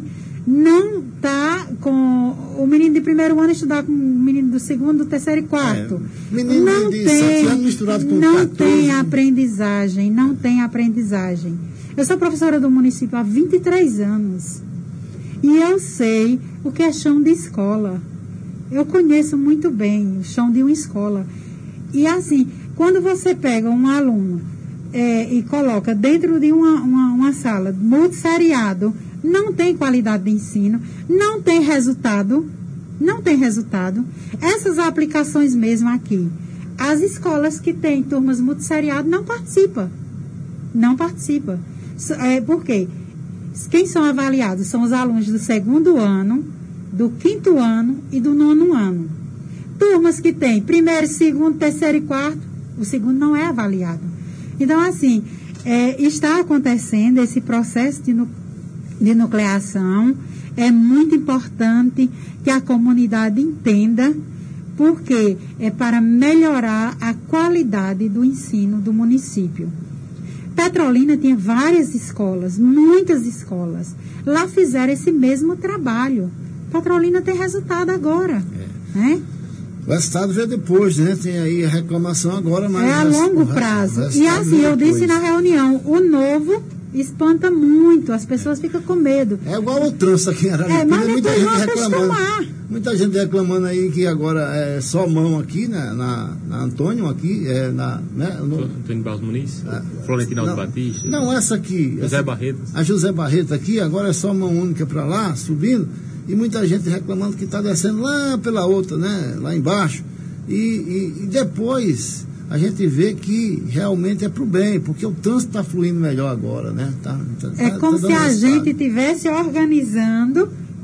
Não está com o menino de primeiro ano estudar com o menino do segundo, do terceiro e quarto. É, menino não de, de tem, misturado com não quatorze. tem aprendizagem, não tem aprendizagem. Eu sou professora do município há vinte e três anos e eu sei o que é chão de escola. Eu conheço muito bem o chão de uma escola. E assim, quando você pega um aluno é, e coloca dentro de uma, uma, uma sala multisseriado, não tem qualidade de ensino, não tem resultado, não tem resultado. Essas aplicações mesmo aqui, as escolas que têm turmas multisseriado não participam, não participam. É, por quê? Quem são avaliados? São os alunos do segundo ano, do quinto ano e do nono ano. Turmas que têm primeiro, segundo, terceiro e quarto, o segundo não é avaliado. Então, assim, é, está acontecendo esse processo de de nucleação. É muito importante que a comunidade entenda, porque é para melhorar a qualidade do ensino do município. Petrolina tinha várias escolas, muitas escolas. Lá fizeram esse mesmo trabalho. Petrolina tem resultado agora. É. Né? O resultado veio depois, né? Tem aí a reclamação agora, mas... É a longo prazo. E assim, eu disse na reunião, o novo espanta muito, as pessoas ficam com medo. É igual o trânsito aqui em Araripina. É, mas muita depois gente vão reclamando. acostumar. Muita gente reclamando aí que agora é só mão aqui, né? Na, na Antônio aqui, é na... Né? No, Antônio Barros Muniz, é, Florentinaldo não, Batista. Não, essa aqui. José essa, Barreto. A José Barreto aqui, agora é só mão única para lá, subindo, e muita gente reclamando que está descendo lá pela outra, né? Lá embaixo. E, e, e depois a gente vê que realmente é para o bem, porque o trânsito está fluindo melhor agora, né? Tá, tá, é tá, como tá se a resultado. gente estivesse organizando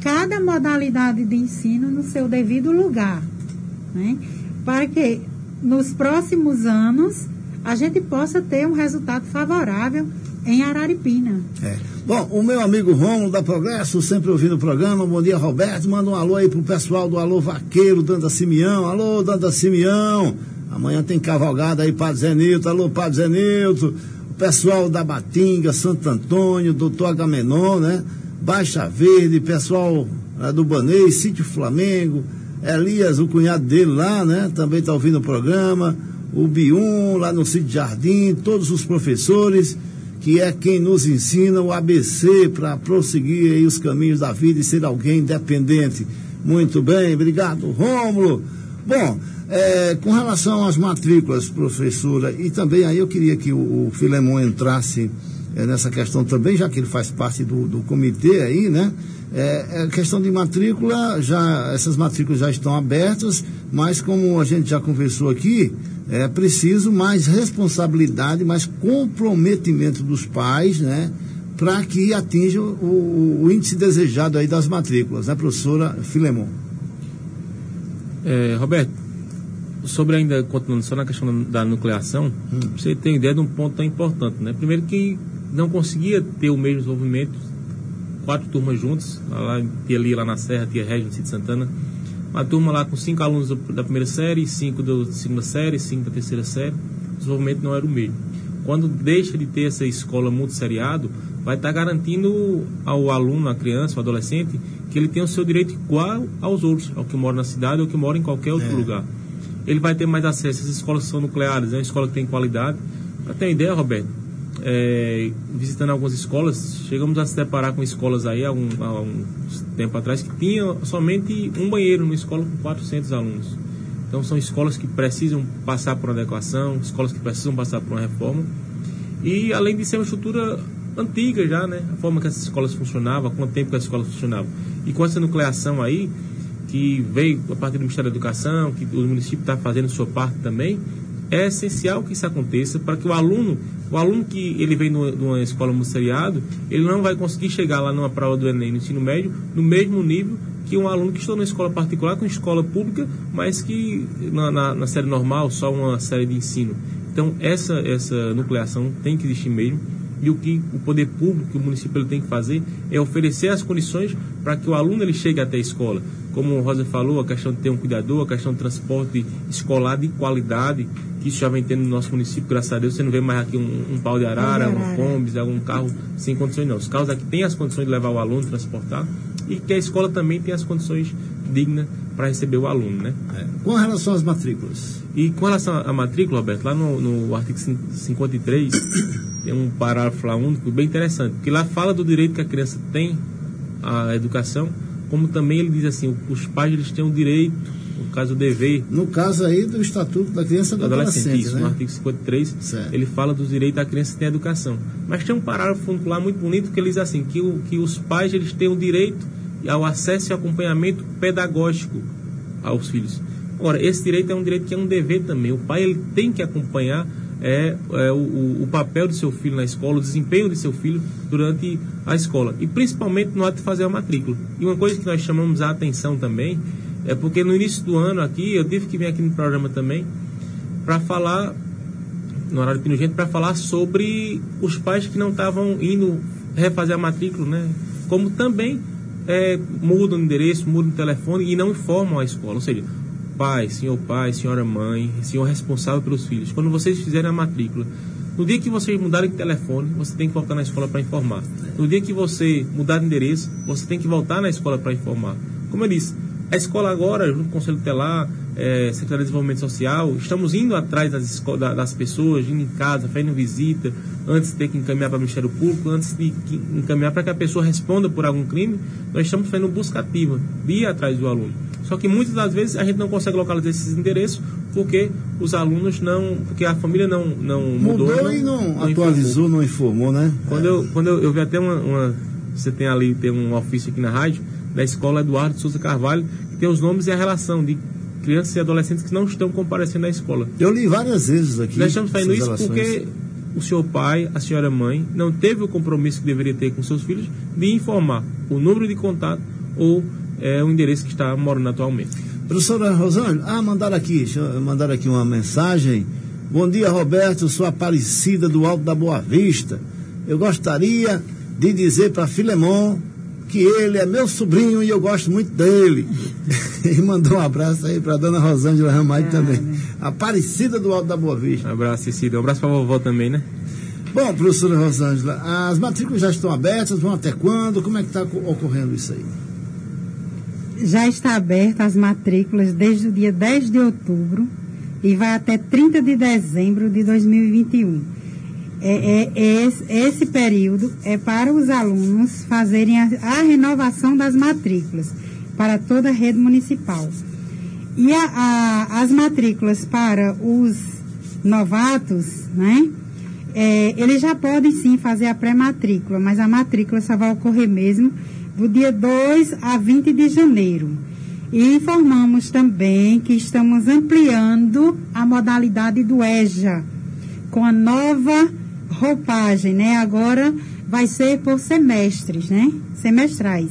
cada modalidade de ensino no seu devido lugar, né? Para que nos próximos anos a gente possa ter um resultado favorável em Araripina. É. Bom, o meu amigo Rômulo da Progresso, sempre ouvindo o programa. Bom dia, Roberto. Manda um alô aí pro pessoal do Alô Vaqueiro, Danda Simeão. Alô, Danda Simeão. Amanhã tem cavalgada aí, Padre Zé Nilton. Alô, Padre Zé Nilton. O pessoal da Batinga, Santo Antônio, doutor Agamenon, né? Baixa Verde, pessoal é, do Banês, Sítio Flamengo. Elias, o cunhado dele lá, né? Também tá ouvindo o programa. O Bium, lá no Sítio Jardim. Todos os professores, que é quem nos ensina o A B C para prosseguir aí os caminhos da vida e ser alguém independente. Muito bem, obrigado, Rômulo. Bom, é, com relação às matrículas, professora, e também aí eu queria que o, o Filemon entrasse é, nessa questão também, já que ele faz parte do, do comitê aí, né? É, é questão de matrícula, já, essas matrículas já estão abertas, mas como a gente já conversou aqui, é preciso mais responsabilidade, mais comprometimento dos pais, né, para que atinja o, o índice desejado aí das matrículas, né, professora Filemon? É, Roberto, sobre ainda, continuando só na questão da, da nucleação, hum. você tem ideia de um ponto tão importante, né? Primeiro que não conseguia ter o mesmo desenvolvimento, quatro turmas juntas, lá, tinha ali lá na Serra, tinha Régio, no Sítio Santana, uma turma lá com cinco alunos da primeira série, cinco da segunda série, cinco da terceira série, o desenvolvimento não era o mesmo. Quando deixa de ter essa escola multisseriado, vai estar garantindo ao aluno, à criança, ao adolescente, que ele tem o seu direito igual aos outros, ao que mora na cidade ou que mora em qualquer outro é. lugar. Ele vai ter mais acesso, essas escolas são nucleares, é uma escola que tem qualidade. Para ter uma ideia, Roberto, é, visitando algumas escolas, chegamos a se deparar com escolas aí há um, há um tempo atrás que tinha somente um banheiro numa escola com quatrocentos alunos. Então são escolas que precisam passar por uma adequação, escolas que precisam passar por uma reforma, e além de ser uma estrutura antiga já, né, a forma que essas escolas funcionavam, há quanto tempo que as escolas funcionavam, e com essa nucleação aí que veio a partir do Ministério da Educação, que o município está fazendo sua parte também, é essencial que isso aconteça para que o aluno, o aluno que ele vem no, numa escola multisseriado, ele não vai conseguir chegar lá numa prova do Enem no ensino médio no mesmo nível que um aluno que estou numa escola particular, com escola pública, mas que na, na, na série normal, só uma série de ensino. Então essa, essa nucleação tem que existir mesmo, e o que o poder público, o município, ele tem que fazer é oferecer as condições para que o aluno ele chegue até a escola. Como o Rosa falou, a questão de ter um cuidador, a questão de transporte escolar de qualidade, que isso já vem tendo no nosso município, graças a Deus. Você não vê mais aqui um, um pau de arara, um combis, algum carro sem condições, não. Os carros aqui têm as condições de levar o aluno, transportar, e que a escola também tem as condições dignas para receber o aluno, né? É. Com relação às matrículas? E com relação à matrícula, Roberto, lá no, no artigo cinquenta e três, tem um parágrafo lá único bem interessante, porque lá fala do direito que a criança tem à educação, como também ele diz assim, os pais eles têm o direito, no caso o dever. No caso aí do Estatuto da Criança e do Adolescente, isso, né? No artigo cinquenta e três, certo. Ele fala dos direitos da criança que tem educação. Mas tem um parágrafo único lá muito bonito que ele diz assim, que, o, que os pais eles têm o direito ao acesso e acompanhamento pedagógico aos filhos. Ora, esse direito é um direito que é um dever também. O pai ele tem que acompanhar é, é, o, o papel do seu filho na escola, o desempenho de seu filho durante a escola. E principalmente no ato de fazer a matrícula. E uma coisa que nós chamamos a atenção também, é porque no início do ano aqui, eu tive que vir aqui no programa também, para falar, no horário pinugente, para falar sobre os pais que não estavam indo refazer a matrícula, né? Como também é, mudam o endereço, mudam o telefone e não informam a escola. Ou seja, pai, senhor pai, senhora mãe, senhor responsável pelos filhos, quando vocês fizerem a matrícula, no dia que vocês mudarem de telefone, você tem que voltar na escola para informar. No dia que você mudar de endereço, você tem que voltar na escola para informar. Como eu disse, a escola agora, junto com o Conselho Tutelar, é, Secretaria de Desenvolvimento Social, estamos indo atrás das, escolas, das pessoas, indo em casa, fazendo visita, antes de ter que encaminhar para o Ministério Público, antes de encaminhar para que a pessoa responda por algum crime, nós estamos fazendo busca ativa, de ir atrás do aluno. Só que muitas das vezes a gente não consegue localizar esses endereços porque os alunos não, porque a família não, não mudou. Mudou e não, não atualizou, informou. não informou, né? Quando, é. eu, quando eu, eu vi até uma, uma, você tem ali, tem um ofício aqui na rádio, da escola Eduardo de Souza Carvalho, que tem os nomes e a relação de crianças e adolescentes que não estão comparecendo à escola. Eu li várias vezes aqui. Nós estamos fazendo isso relações. Porque o senhor pai, a senhora mãe, não teve o compromisso que deveria ter com seus filhos de informar o número de contato, ou é o endereço que está morando atualmente. Professora Rosângela, ah, mandaram aqui, mandaram aqui uma mensagem. Bom dia, Roberto, sou Aparecida do Alto da Boa Vista. Eu gostaria de dizer para Filemon que ele é meu sobrinho e eu gosto muito dele. E mandou um abraço aí para dona Rosângela Ramalho ah, também. Né? Aparecida do Alto da Boa Vista. Um abraço, Cecília. Um abraço para a vovó também, né? Bom, professora Rosângela, as matrículas já estão abertas, vão até quando? Como é que está ocorrendo isso aí? Já está aberta as matrículas desde o dia dez de outubro e vai até trinta de dezembro de dois mil e vinte e um. É, é, é esse, esse período é para os alunos fazerem a, a renovação das matrículas para toda a rede municipal. E a, a, as matrículas para os novatos, né? É, eles já podem sim fazer a pré-matrícula, mas a matrícula só vai ocorrer mesmo do dia dois a vinte de janeiro. E informamos também que estamos ampliando a modalidade do E J A, com a nova roupagem, né? Agora vai ser por semestres, né? Semestrais.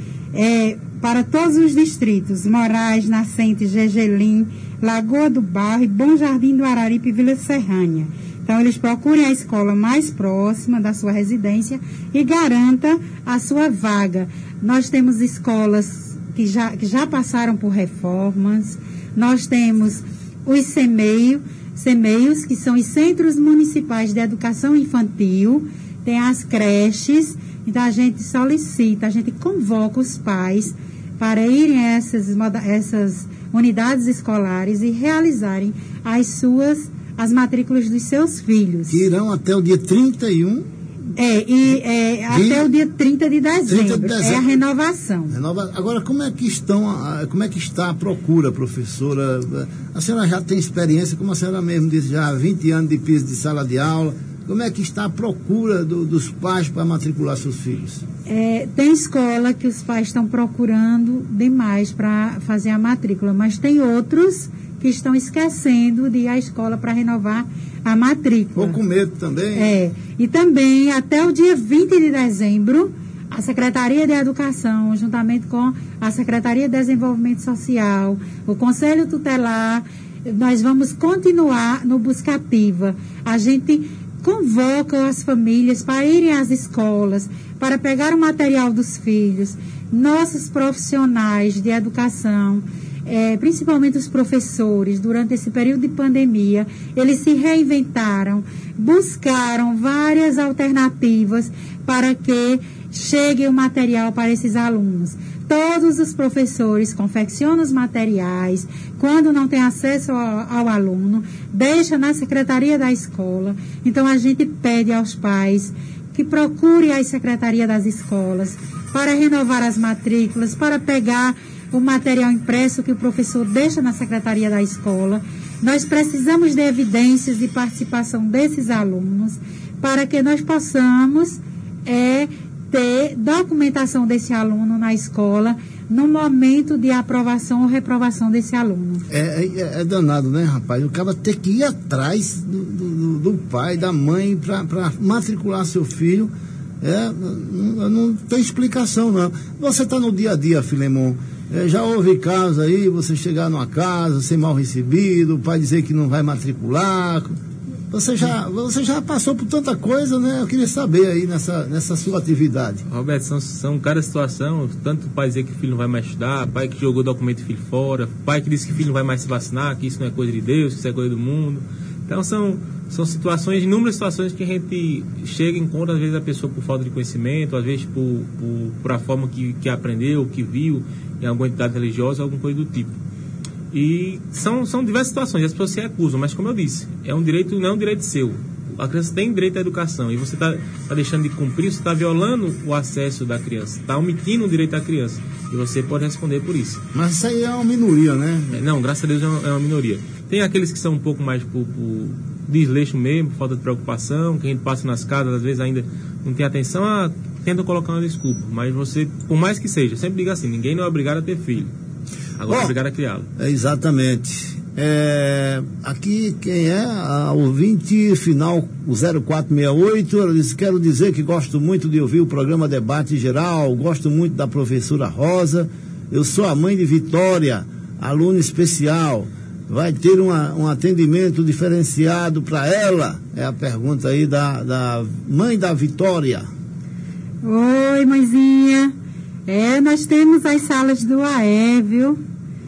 É, para todos os distritos, Moraes, Nascente, Gergelim, Lagoa do Barro e Bom Jardim do Araripe e Vila Serrânia. Então, eles procurem a escola mais próxima da sua residência e garanta a sua vaga. Nós temos escolas que já, que já passaram por reformas, nós temos os CEMEI, CEMEIos, que são os Centros Municipais de Educação Infantil, tem as creches, então a gente solicita, a gente convoca os pais para irem a essas, essas unidades escolares e realizarem as suas as matrículas dos seus filhos. Que irão até o dia trinta e um. É, e é, até o dia trinta de dezembro. trinta de dezembro. É a renovação. Renova... Agora, como é que estão, como é que está a procura, professora? A senhora já tem experiência, como a senhora mesmo disse, já há vinte anos de piso de sala de aula. Como é que está a procura do, dos pais para matricular seus filhos? É, tem escola que os pais estão procurando demais para fazer a matrícula, mas tem outros que estão esquecendo de ir à escola para renovar a matrícula. Ou com medo também. É. E também, até o dia vinte de dezembro, a Secretaria de Educação, juntamente com a Secretaria de Desenvolvimento Social, o Conselho Tutelar, nós vamos continuar no Buscativa. A gente convoca as famílias para irem às escolas, para pegar o material dos filhos. Nossos profissionais de educação, É, principalmente os professores, durante esse período de pandemia, eles se reinventaram, buscaram várias alternativas para que chegue o material para esses alunos. Todos os professores confeccionam os materiais, quando não tem acesso ao, ao aluno, deixa na secretaria da escola. Então a gente pede aos pais que procurem a secretaria das escolas para renovar as matrículas, para pegar o material impresso que o professor deixa na secretaria da escola. Nós precisamos de evidências de participação desses alunos para que nós possamos é, ter documentação desse aluno na escola no momento de aprovação ou reprovação desse aluno. É, é, é danado, né, rapaz? O cara tem que ir atrás do, do, do pai, da mãe, para matricular seu filho. É, não, não tem explicação, não. Você está no dia a dia, Filemon. É, já houve casos aí, você chegar numa casa, ser mal recebido, o pai dizer que não vai matricular. Você já, você já passou por tanta coisa, né? Eu queria saber aí nessa, nessa sua atividade. Roberto, são, são cada situação, tanto o pai dizer que o filho não vai mais estudar, pai que jogou documento do filho fora, pai que disse que o filho não vai mais se vacinar, que isso não é coisa de Deus, que isso é coisa do mundo. Então são, são situações, inúmeras situações que a gente chega em conta, às vezes a pessoa por falta de conhecimento, às vezes por, por, por a forma que, que aprendeu, que viu em alguma entidade religiosa, alguma coisa do tipo. E são, são diversas situações, as pessoas se recusam, mas como eu disse, é um direito, não é um direito seu. A criança tem direito à educação e você está tá deixando de cumprir, você está violando o acesso da criança, está omitindo o direito da criança. E você pode responder por isso. Mas isso aí é uma minoria, né? Não, graças a Deus é uma, é uma minoria. Tem aqueles que são um pouco mais por, por desleixo mesmo, por falta de preocupação, que a gente passa nas casas, às vezes ainda não tem atenção, ah, tenta colocar uma desculpa. Mas você, por mais que seja, sempre diga assim, ninguém não é obrigado a ter filho. Agora Bom, é obrigado a criá-lo. É exatamente. É, aqui quem é? A ouvinte final zero quatro seis oito, ela disse: quero dizer que gosto muito de ouvir o programa Debate Geral, gosto muito da professora Rosa, eu sou a mãe de Vitória, aluna especial, vai ter uma, um atendimento diferenciado para ela? É a pergunta aí da, da mãe da Vitória. Oi, mãezinha. É, nós temos as salas do A E, viu?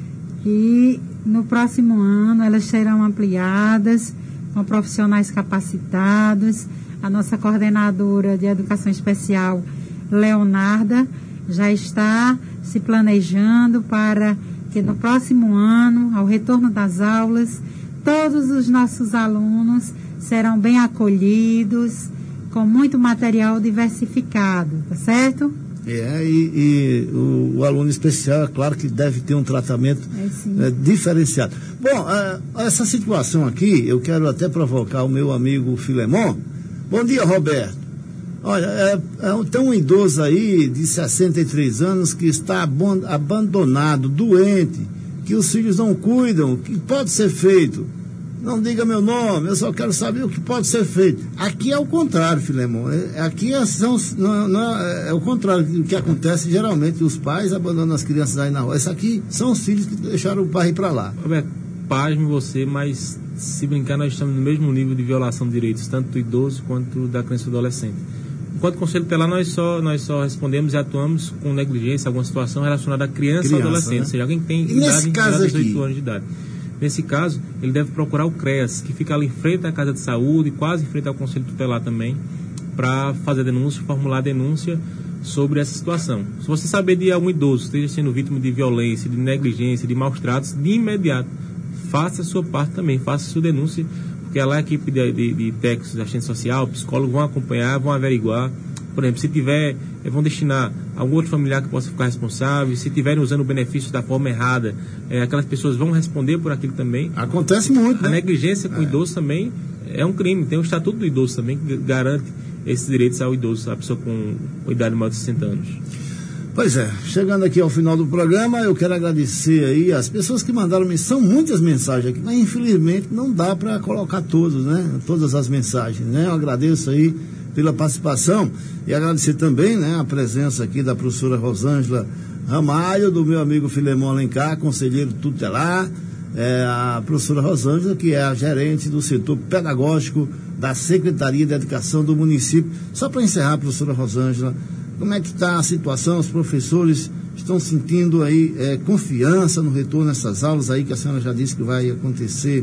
Que no próximo ano elas serão ampliadas com profissionais capacitados. A nossa coordenadora de educação especial, Leonarda, já está se planejando para que no próximo ano, ao retorno das aulas, todos os nossos alunos serão bem acolhidos, com muito material diversificado, tá certo? É, e, e o, o aluno especial, é claro que deve ter um tratamento é, é, diferenciado. Bom, é, essa situação aqui, eu quero até provocar o meu amigo Filemon. Bom dia, Roberto. Olha, é, é, tem um idoso aí de sessenta e três anos que está abandonado, doente, que os filhos não cuidam, o que pode ser feito? Não diga meu nome, eu só quero saber o que pode ser feito. Aqui é o contrário, Filemon. Aqui é, são, não, não, é o contrário do que acontece. Geralmente os pais abandonam as crianças aí na rua. Isso aqui são os filhos que deixaram o pai ir para lá. Roberto, pasme você, mas se brincar, nós estamos no mesmo nível de violação de direitos, tanto do idoso quanto da criança e do adolescente. Enquanto conselho tutelar, nós só, nós só respondemos e atuamos com negligência, alguma situação relacionada à criança, criança ou adolescente, né? Ou seja, alguém que tem e idade de dezoito anos de idade. Nesse caso, ele deve procurar o CREAS, que fica ali em frente à Casa de Saúde, quase em frente ao Conselho Tutelar também, para fazer a denúncia, formular a denúncia sobre essa situação. Se você saber de algum idoso que esteja sendo vítima de violência, de negligência, de maus tratos, de imediato, faça a sua parte também, faça a sua denúncia, porque lá a equipe de, de, de técnicos, de assistente social, psicólogos vão acompanhar, vão averiguar. Por exemplo, se tiver, vão destinar algum outro familiar que possa ficar responsável, se estiverem usando o benefício da forma errada, é, aquelas pessoas vão responder por aquilo também. Acontece muito, A né? negligência com é. o idoso também é um crime. Tem o Estatuto do Idoso também que garante esses direitos ao idoso, a pessoa com, com idade maior de sessenta anos. Pois é, chegando aqui ao final do programa, eu quero agradecer aí as pessoas que mandaram, são muitas mensagens aqui, mas infelizmente não dá para colocar todos, né? Todas as mensagens, né? Eu agradeço aí pela participação e agradecer também, né, a presença aqui da professora Rosângela Ramalho, do meu amigo Filemon Alencar, conselheiro tutelar, é, a professora Rosângela, que é a gerente do setor pedagógico da Secretaria de Educação do município. Só para encerrar, professora Rosângela, como é que está a situação? Os professores estão sentindo aí é, confiança no retorno nessas aulas aí, que a senhora já disse que vai acontecer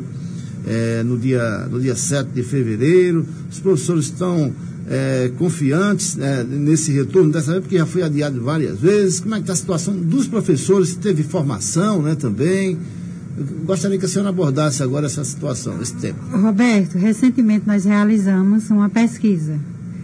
é, no dia, no dia sete de fevereiro. Os professores estão É, confiantes é, nesse retorno dessa vez, porque já foi adiado várias vezes. Como é que está a situação dos professores? Se teve formação, né, também? Eu gostaria que a senhora abordasse agora essa situação, esse tema. Roberto, recentemente nós realizamos uma pesquisa.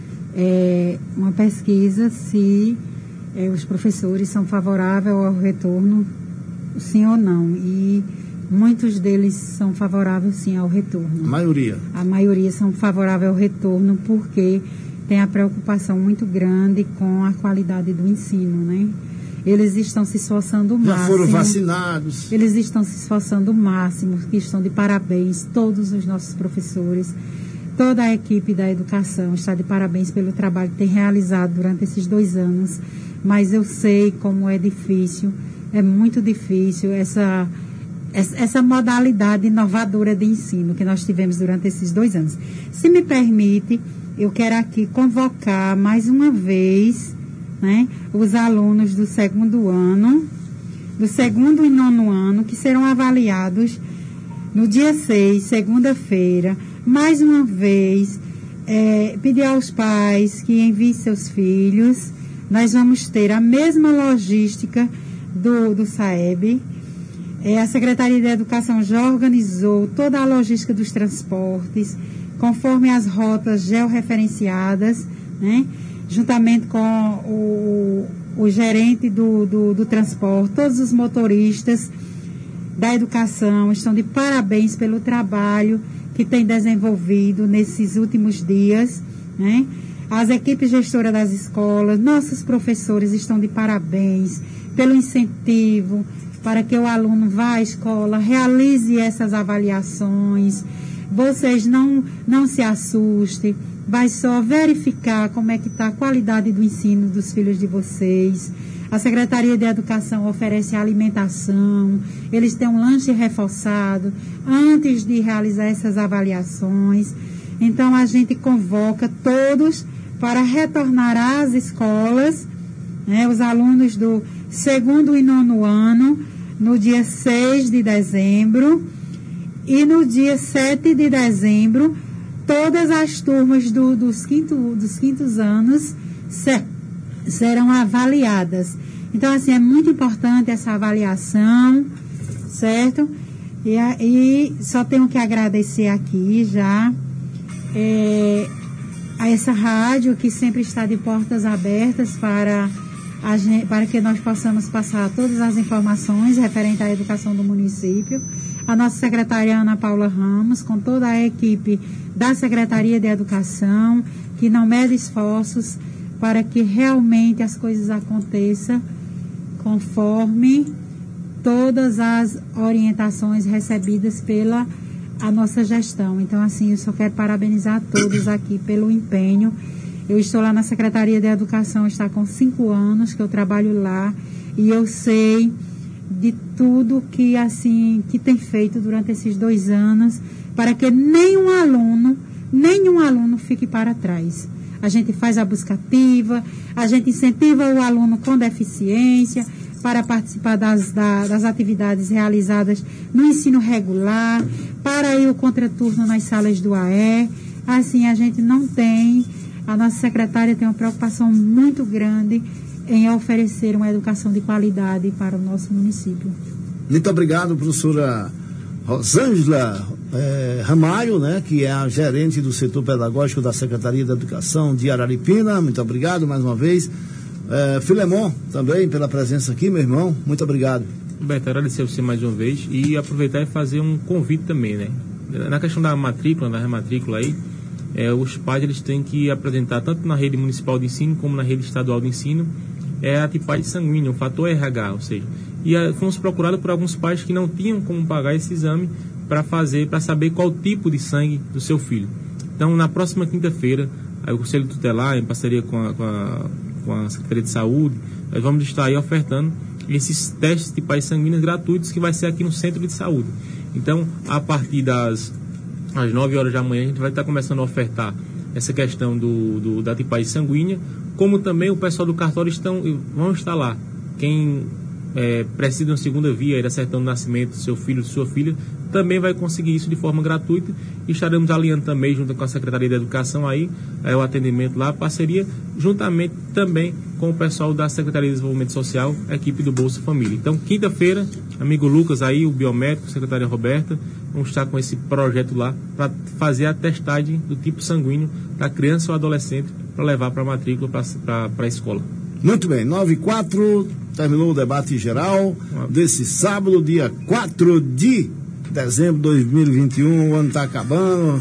É, uma pesquisa se é, os professores são favoráveis ao retorno, sim ou não. E muitos deles são favoráveis, sim, ao retorno. A maioria? A maioria são favoráveis ao retorno porque tem a preocupação muito grande com a qualidade do ensino, né? Eles estão se esforçando o máximo. Já foram vacinados. Eles estão se esforçando o máximo, que estão de parabéns, todos os nossos professores, toda a equipe da educação está de parabéns pelo trabalho que tem realizado durante esses dois anos. Mas eu sei como é difícil, é muito difícil essa... essa modalidade inovadora de ensino que nós tivemos durante esses dois anos. Se me permite, eu quero aqui convocar mais uma vez, né, os alunos do segundo ano, do segundo e nono ano, que serão avaliados no dia seis, segunda-feira. Mais uma vez, é, pedir aos pais que enviem seus filhos. Nós vamos ter a mesma logística do, do SAEB. É, a Secretaria de Educação já organizou toda a logística dos transportes, conforme as rotas georreferenciadas, né? Juntamente com o, o gerente do, do, do transporte, todos os motoristas da educação estão de parabéns pelo trabalho que tem desenvolvido nesses últimos dias, né? As equipes gestoras das escolas, nossos professores estão de parabéns pelo incentivo, para que o aluno vá à escola, realize essas avaliações. Vocês não, não se assustem, vai só verificar como é que está a qualidade do ensino dos filhos de vocês. A Secretaria de Educação oferece alimentação, eles têm um lanche reforçado antes de realizar essas avaliações. Então, a gente convoca todos para retornar às escolas, né, os alunos do segundo e nono ano, no dia seis de dezembro, e no dia sete de dezembro, todas as turmas do, dos, quinto, dos quintos anos ser, serão avaliadas. Então, assim, é muito importante essa avaliação, certo? E, e só tenho que agradecer aqui já é, a essa rádio que sempre está de portas abertas para, a gente, para que nós possamos passar todas as informações referentes à educação do município. A nossa secretária Ana Paula Ramos, com toda a equipe da Secretaria de Educação, que não mede esforços para que realmente as coisas aconteçam conforme todas as orientações recebidas pela a nossa gestão. Então, assim, eu só quero parabenizar a todos aqui pelo empenho. Eu estou lá na Secretaria de Educação, está com cinco anos que eu trabalho lá, e eu sei de tudo que, assim, que tem feito durante esses dois anos para que nenhum aluno, nenhum aluno fique para trás. A gente faz a busca ativa, a gente incentiva o aluno com deficiência para participar das, da, das atividades realizadas no ensino regular, para ir o contraturno nas salas do A E. Assim, a gente não tem, a nossa secretária tem uma preocupação muito grande em oferecer uma educação de qualidade para o nosso município. Muito obrigado, professora Rosângela eh, Ramalho, né, que é a gerente do setor pedagógico da Secretaria da Educação de Araripina. Muito obrigado mais uma vez. Eh, Filemon, também pela presença aqui, meu irmão. Muito obrigado. Roberto, agradecer a você mais uma vez e aproveitar e fazer um convite também, né? Na questão da matrícula, da rematrícula aí, eh, os pais eles têm que apresentar, tanto na rede municipal de ensino como na rede estadual de ensino, é a tipagem sanguínea, o fator R H, ou seja, e a, fomos procurados por alguns pais que não tinham como pagar esse exame para fazer, para saber qual tipo de sangue do seu filho. Então, na próxima quinta-feira, o Conselho Tutelar, em parceria com a, com, a, com a Secretaria de Saúde, nós vamos estar aí ofertando esses testes de tipagem sanguíneas gratuitos que vai ser aqui no Centro de Saúde. Então, a partir das às nove horas da manhã, a gente vai estar começando a ofertar essa questão do, do, da tipagem sanguínea, como também o pessoal do cartório estão, vão estar lá. Quem é, precisa de uma segunda via, ir acertando o nascimento do seu filho, de sua filha, também vai conseguir isso de forma gratuita, e estaremos alinhando também, junto com a Secretaria de Educação, aí, é, o atendimento lá, parceria, juntamente também com o pessoal da Secretaria de Desenvolvimento Social, a equipe do Bolsa Família. Então, quinta-feira, amigo Lucas aí, o biomédico, a secretária Roberta, vamos estar com esse projeto lá para fazer a testagem do tipo sanguíneo da criança ou adolescente para levar para a matrícula para a escola. Muito bem, nove e quatro, terminou o debate geral desse sábado, dia quatro de dezembro de dois mil e vinte e um, o ano está acabando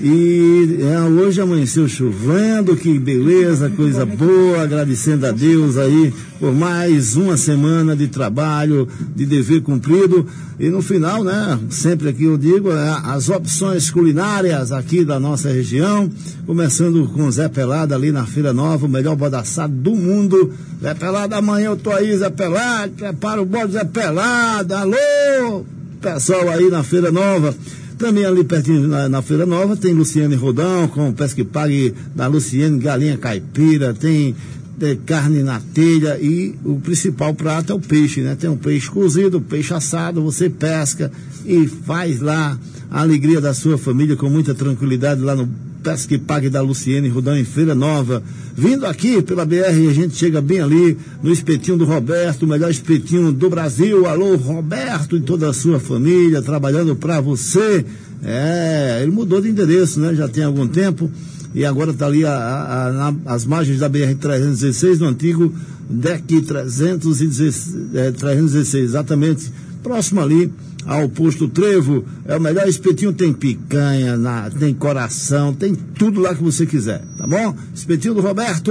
e é, hoje amanheceu chovendo, que beleza, coisa boa, agradecendo a Deus aí por mais uma semana de trabalho, de dever cumprido, e no final, né, sempre aqui eu digo, é, as opções culinárias aqui da nossa região, começando com Zé Pelado ali na Feira Nova, o melhor bode assado do mundo. Zé Pelado, amanhã eu tô aí, Zé Pelado, prepara o bode Zé Pelado, alô, pessoal aí na Feira Nova. Também ali pertinho na, na Feira Nova tem Luciane Rodão, com Pesca e Pague da Luciane, galinha caipira, tem, tem carne na telha, e o principal prato é o peixe, né? Tem um peixe cozido, peixe assado, você pesca e faz lá a alegria da sua família com muita tranquilidade lá no Pesca e Pague da Luciane Rodão, em Feira Nova. Vindo aqui pela B R, a gente chega bem ali no espetinho do Roberto, o melhor espetinho do Brasil. Alô, Roberto e toda a sua família, trabalhando para você. É, ele mudou de endereço, né? Já tem algum tempo, e agora está ali a, a, a, as margens da B R trezentos e dezesseis, no antigo D E C trezentos e dezesseis, exatamente, próximo ali ao posto Trevo. É o melhor espetinho, tem picanha, na, tem coração, tem tudo lá que você quiser, tá bom? Espetinho do Roberto,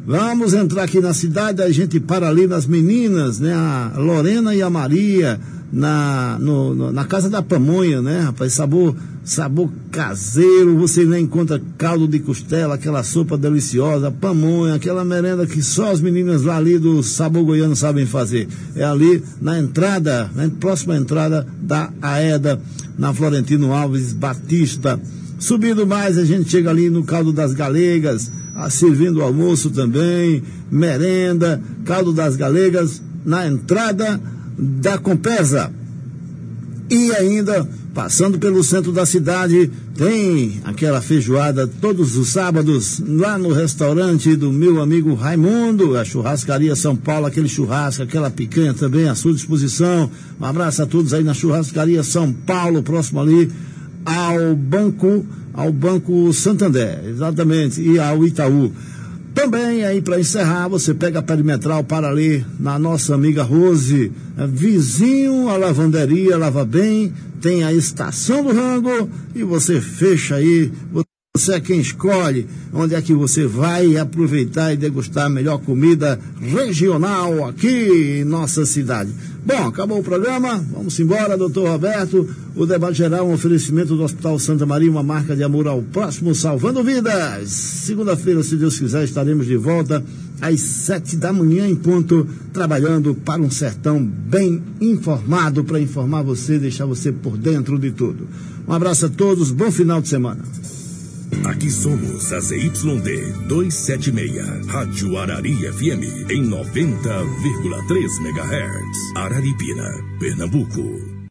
Vamos entrar aqui na cidade, a gente para ali nas meninas, né? A Lorena e a Maria, na, no, no, na casa da pamonha, né, rapaz? Sabor, sabor caseiro, você nem encontra caldo de costela, aquela sopa deliciosa, pamonha, aquela merenda que só as meninas lá ali do Sabor Goiano sabem fazer. É ali na entrada, na próxima entrada da Aeda, na Florentino Alves Batista. Subindo mais, a gente chega ali no Caldo das Galegas, ah, servindo almoço também, merenda, Caldo das Galegas, na entrada da Compesa. E ainda, passando pelo centro da cidade, tem aquela feijoada todos os sábados, lá no restaurante do meu amigo Raimundo, a Churrascaria São Paulo, aquele churrasco, aquela picanha também à sua disposição. Um abraço a todos aí na Churrascaria São Paulo, próximo ali ao Banco, ao Banco Santander, exatamente, e ao Itaú. Também aí para encerrar, você pega a perimetral para ali na nossa amiga Rose, é, vizinho à lavanderia Lava Bem, tem a Estação do Rango e você fecha aí, você é quem escolhe onde é que você vai aproveitar e degustar a melhor comida regional aqui em nossa cidade. Bom, acabou o programa, vamos embora, doutor Roberto. O debate geral, um oferecimento do Hospital Santa Maria, uma marca de amor ao próximo, salvando vidas. Segunda-feira, se Deus quiser, estaremos de volta às sete da manhã em ponto, trabalhando para um sertão bem informado, para informar você, deixar você por dentro de tudo. Um abraço a todos, bom final de semana. Aqui somos a Z Y D duzentos e setenta e seis, Rádio Arari F M, em noventa vírgula três megahertz, Araripina, Pernambuco.